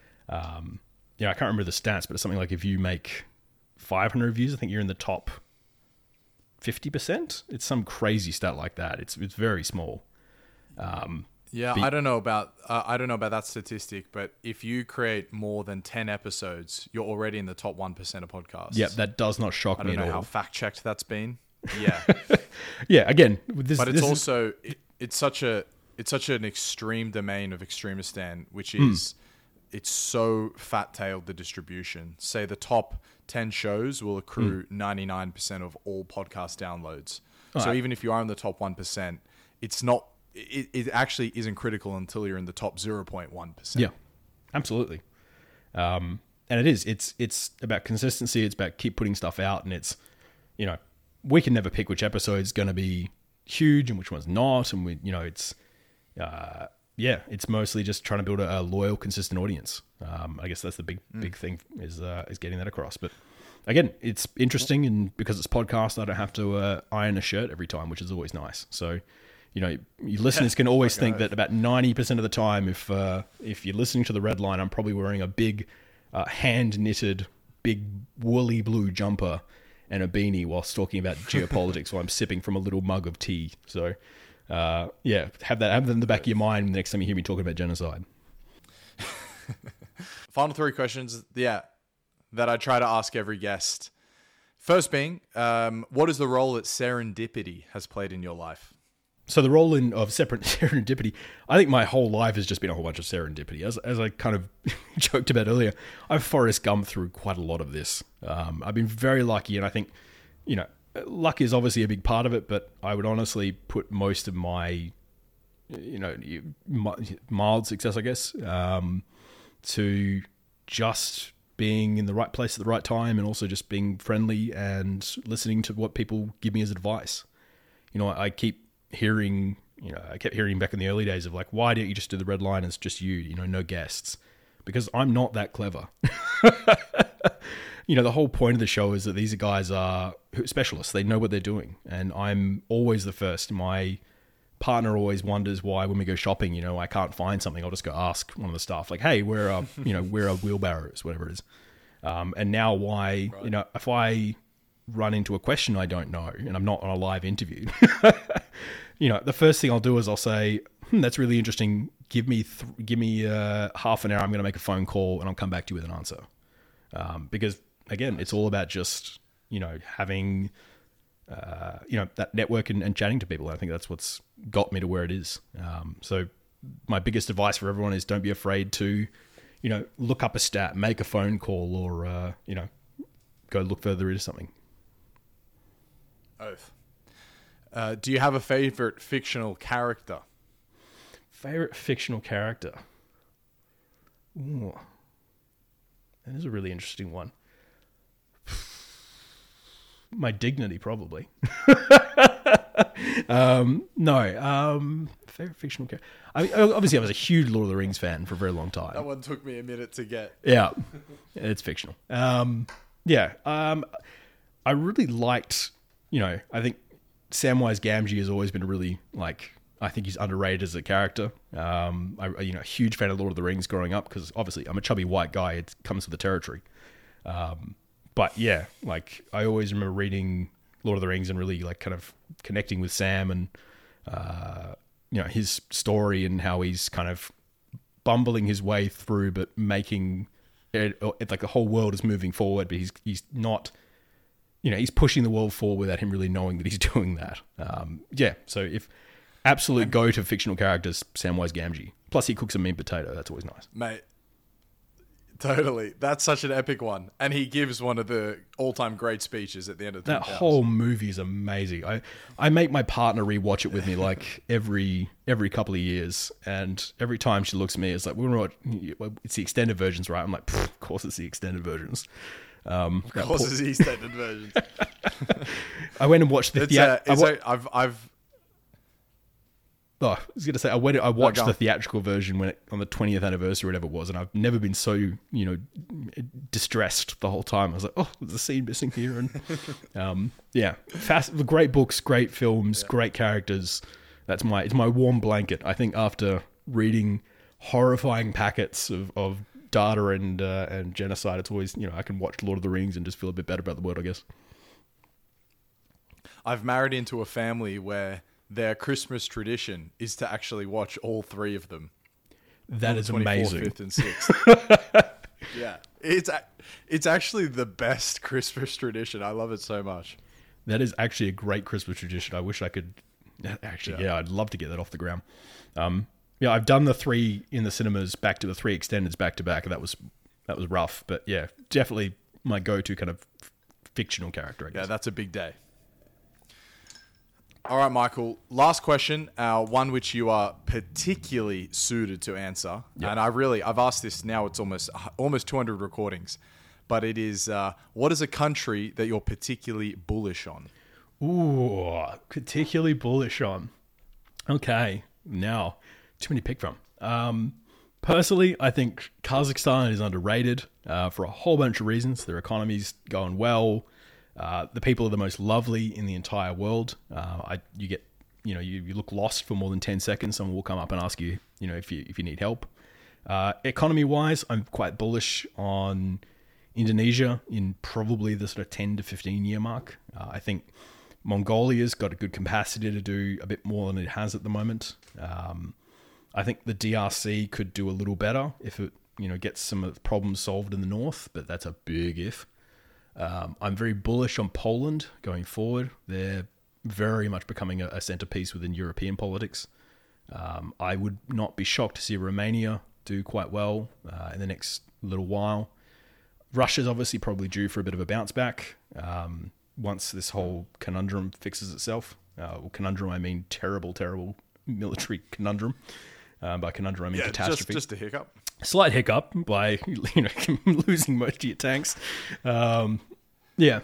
Um, yeah, I can't remember the stats, but it's something like if you make five hundred views, I think you're in the top fifty percent. It's some crazy stat like that. It's it's very small. Um, Yeah, Be- I don't know about uh, I don't know about that statistic, but if you create more than ten episodes, you're already in the top one percent of podcasts. Yeah, that does not shock I me don't at know how all. fact checked that's been. Yeah, Yeah, again, this, but it's this is- also it, it's such a it's such an extreme domain of Extremistan, which Hmm. is it's so fat tailed the distribution. Say the top ten shows will accrue ninety nine percent of all podcast downloads. So Alright. even if you are in the top one percent, it's not. It, it actually isn't critical until you're in the top zero point one percent. Yeah, absolutely. Um, and it is. It's it's about consistency. It's about keep putting stuff out, and it's, you know, we can never pick which episode's going to be huge and which one's not, and we, you know, it's, uh, yeah, it's mostly just trying to build a, a loyal, consistent audience. Um, I guess that's the big big thing is uh, is getting that across. But again, it's interesting, and because it's podcast, I don't have to uh, iron a shirt every time, which is always nice. So. You know, your listeners can always think that about ninety percent of the time, if uh, if you're listening to the Red Line, I'm probably wearing a big, uh, hand-knitted, big woolly blue jumper and a beanie whilst talking about geopolitics while I'm sipping from a little mug of tea. So, uh, yeah, have that have that in the back of your mind the next time you hear me talking about genocide. Final three questions. Yeah, that I try to ask every guest. First being, um, what is the role that serendipity has played in your life? So the role in of separate serendipity, I think my whole life has just been a whole bunch of serendipity. As as I kind of joked about earlier, I've Forrest Gump through quite a lot of this. Um, I've been very lucky, and I think, you know, luck is obviously a big part of it, but I would honestly put most of my, you know, mild success, I guess, um, to just being in the right place at the right time, and also just being friendly and listening to what people give me as advice. You know, I keep hearing, you know, I kept hearing back in the early days of like, why don't you just do the Red Line as just you, you know, no guests? Because I'm not that clever. You know, the whole point of the show is that these guys are specialists. They know what they're doing. And I'm always the first. My partner always wonders why when we go shopping, you know, I can't find something. I'll just go ask one of the staff, like, hey, where are, you know, where are wheelbarrows, whatever it is. Um, and now why, right. you know, if I run into a question I don't know and I'm not on a live interview, you know, the first thing I'll do is I'll say, hmm, that's really interesting. Give me, th- give me uh, half an hour. I'm going to make a phone call and I'll come back to you with an answer. Um, because again, it's all about just, you know, having, uh, you know, that network and, and chatting to people. I think that's what's got me to where it is. Um, so my biggest advice for everyone is don't be afraid to, you know, look up a stat, make a phone call, or, uh, you know, go look further into something. Oath. Uh, do you have a favorite fictional character? Favorite fictional character? Ooh. That is a really interesting one. My dignity, probably. um, no. Um, favorite fictional character? I mean, obviously, I was a huge Lord of the Rings fan for a very long time. That one took me a minute to get. Yeah, it's fictional. Um, yeah, um, I really liked. You know, I think Samwise Gamgee has always been really, like, I think he's underrated as a character. Um, I, you know, a huge fan of Lord of the Rings growing up because obviously I'm a chubby white guy. It comes with the territory. Um, but yeah, like I always remember reading Lord of the Rings and really like kind of connecting with Sam and, uh, you know, his story and how he's kind of bumbling his way through, but making it, it like the whole world is moving forward, but he's, he's not, you know, he's pushing the world forward without him really knowing that he's doing that. Um, yeah. So if absolute go to fictional characters, Samwise Gamgee. Plus he cooks a mean potato. That's always nice. Mate, totally. That's such an epic one. And he gives one of the all-time great speeches at the end of the That whole movie is amazing. I, I make my partner rewatch it with me like every every couple of years. And every time she looks at me, it's like, we're not, it's the extended versions, right? I'm like, of course it's the extended versions. Um, of course, it's the extended versions. I went and watched the theatrical. Uh, wa- I've, I've. Oh, I was going to say I went. I watched no, the theatrical version when it, on the twentieth anniversary, or whatever it was, and I've never been so you know distressed the whole time. I was like, oh, there's a scene missing here, and um, yeah, fast, great books, great films, yeah. great characters. That's my it's my warm blanket. I think after reading horrifying packets of of data and uh, and genocide, it's always, you know, I can watch Lord of the Rings and just feel a bit better about the world, I guess. I've married into a family where their Christmas tradition is to actually watch all three of them. That is amazing. fifth, and sixth. Yeah, it's a- it's actually the best Christmas tradition. I love it so much. That is actually a great Christmas tradition. I wish I could. Actually, yeah, yeah I'd love to get that off the ground. Um, yeah, I've done the three in the cinemas back to the three extendeds back to back. That was that was rough, but yeah, definitely my go-to kind of fictional character, I guess. Yeah, that's a big day. All right, Michael. Last question, uh, one which you are particularly suited to answer, Yep. and I really I've asked this now. It's almost almost two hundred recordings, but it is uh, what is a country that you're particularly bullish on? Ooh, particularly bullish on. Okay, now too many to pick from. Um, personally, I think Kazakhstan is underrated uh, for a whole bunch of reasons. Their economy's going well. Uh, the people are the most lovely in the entire world. Uh, I, you get, you know, you, you look lost for more than ten seconds. Someone will come up and ask you, you know, if you if you need help. Uh, economy-wise, I'm quite bullish on Indonesia in probably the sort of ten to fifteen year mark. Uh, I think Mongolia's got a good capacity to do a bit more than it has at the moment. Um, I think the D R C could do a little better if it, you know, gets some of the problems solved in the north, but that's a big if. Um, I'm very bullish on Poland going forward. They're very much becoming a, a centerpiece within European politics. Um, I would not be shocked to see Romania do quite well uh, in the next little while. Russia's obviously probably due for a bit of a bounce back um, once this whole conundrum fixes itself. Uh, well, conundrum, I mean terrible, terrible military conundrum. Uh, by conundrum, I mean Yeah, catastrophe. just just a hiccup. Slight hiccup by, you know, losing most of your tanks. Um, yeah,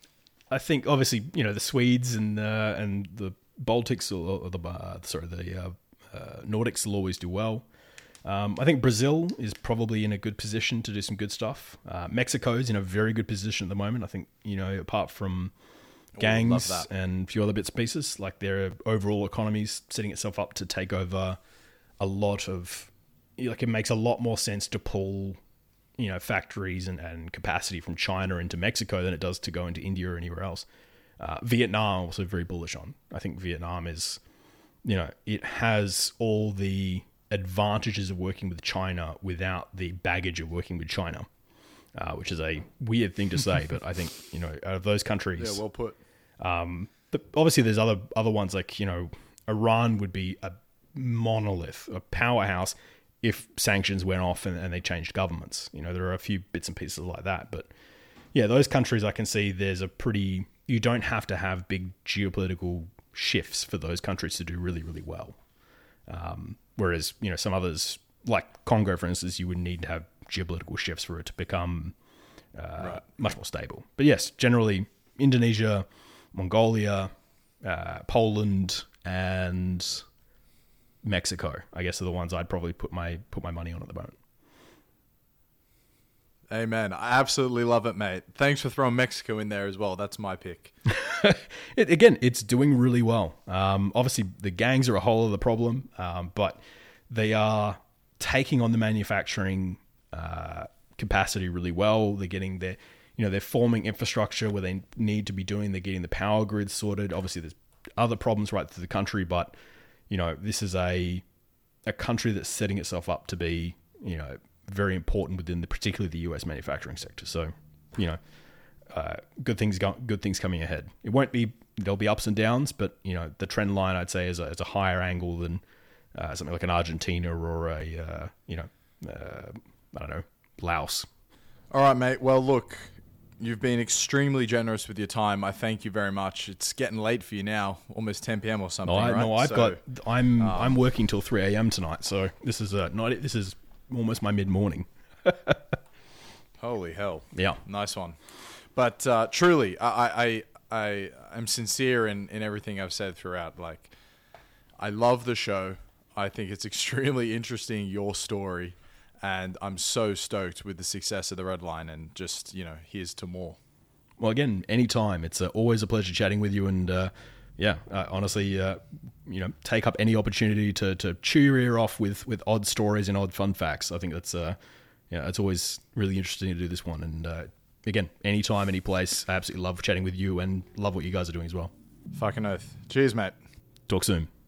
I think obviously, you know, the Swedes and uh, and the Baltics or, or the uh, sorry the uh, uh, Nordics will always do well. Um, I think Brazil is probably in a good position to do some good stuff. Uh, Mexico is in a very good position at the moment. I think, you know, apart from gangs love that. and a few other bits and pieces, like their overall economy is setting itself up to take over a lot of. Like it makes a lot more sense to pull, you know, factories and, and capacity from China into Mexico than it does to go into India or anywhere else. Uh, Vietnam, also very bullish on. I think Vietnam is, you know, it has all the advantages of working with China without the baggage of working with China, uh, which is a weird thing to say, but I think, you know, out of those countries, Yeah, well put. um, the, obviously there's other other ones like, you know, Iran would be a monolith, a powerhouse if sanctions went off and, and they changed governments. You know, there are a few bits and pieces like that. But yeah, those countries I can see there's a pretty... You don't have to have big geopolitical shifts for those countries to do really, really well. Um, whereas, you know, some others, like Congo, for instance, you would need to have geopolitical shifts for it to become uh, Right. much more stable. But yes, generally, Indonesia, Mongolia, uh, Poland, and Mexico, I guess, are the ones I'd probably put my put my money on at the moment. Amen. I absolutely love it, mate. Thanks for throwing Mexico in there as well. That's my pick. it, again, it's doing really well. Um, obviously, the gangs are a whole other problem, um, but they are taking on the manufacturing uh, capacity really well. They're getting their, you know, they're forming infrastructure where they need to be doing. They're getting the power grid sorted. Obviously, there's other problems right through the country, but you know, this is a a country that's setting itself up to be, you know, very important within the particularly the U S manufacturing sector. So, you know, uh, good things go, good things coming ahead. It won't be there'll be ups and downs, but you know, the trend line I'd say is a, is a higher angle than uh, something like an Argentina or a uh, you know uh, I don't know Laos. All right, mate. Well, look, you've been extremely generous with your time. I thank you very much. It's getting late for you now, almost ten p.m. or something. No, I, right? no, I've So- got I'm I'm working till three a.m. tonight, so this is uh, not this is almost my mid morning. Holy hell. Yeah. Nice one. But uh, truly, I, I, I, I'm sincere in, in everything I've said throughout. Like, I love the show. I think it's extremely interesting, your story. And I'm so stoked with the success of the Red Line. And just, you know, here's to more. Well, again, anytime. It's uh, always a pleasure chatting with you. And uh, yeah, uh, honestly, uh, you know, take up any opportunity to to chew your ear off with, with odd stories and odd fun facts. I think that's, uh, yeah, it's always really interesting to do this one. And uh, again, anytime, any place, I absolutely love chatting with you and love what you guys are doing as well. Fucking oath. Cheers, mate. Talk soon.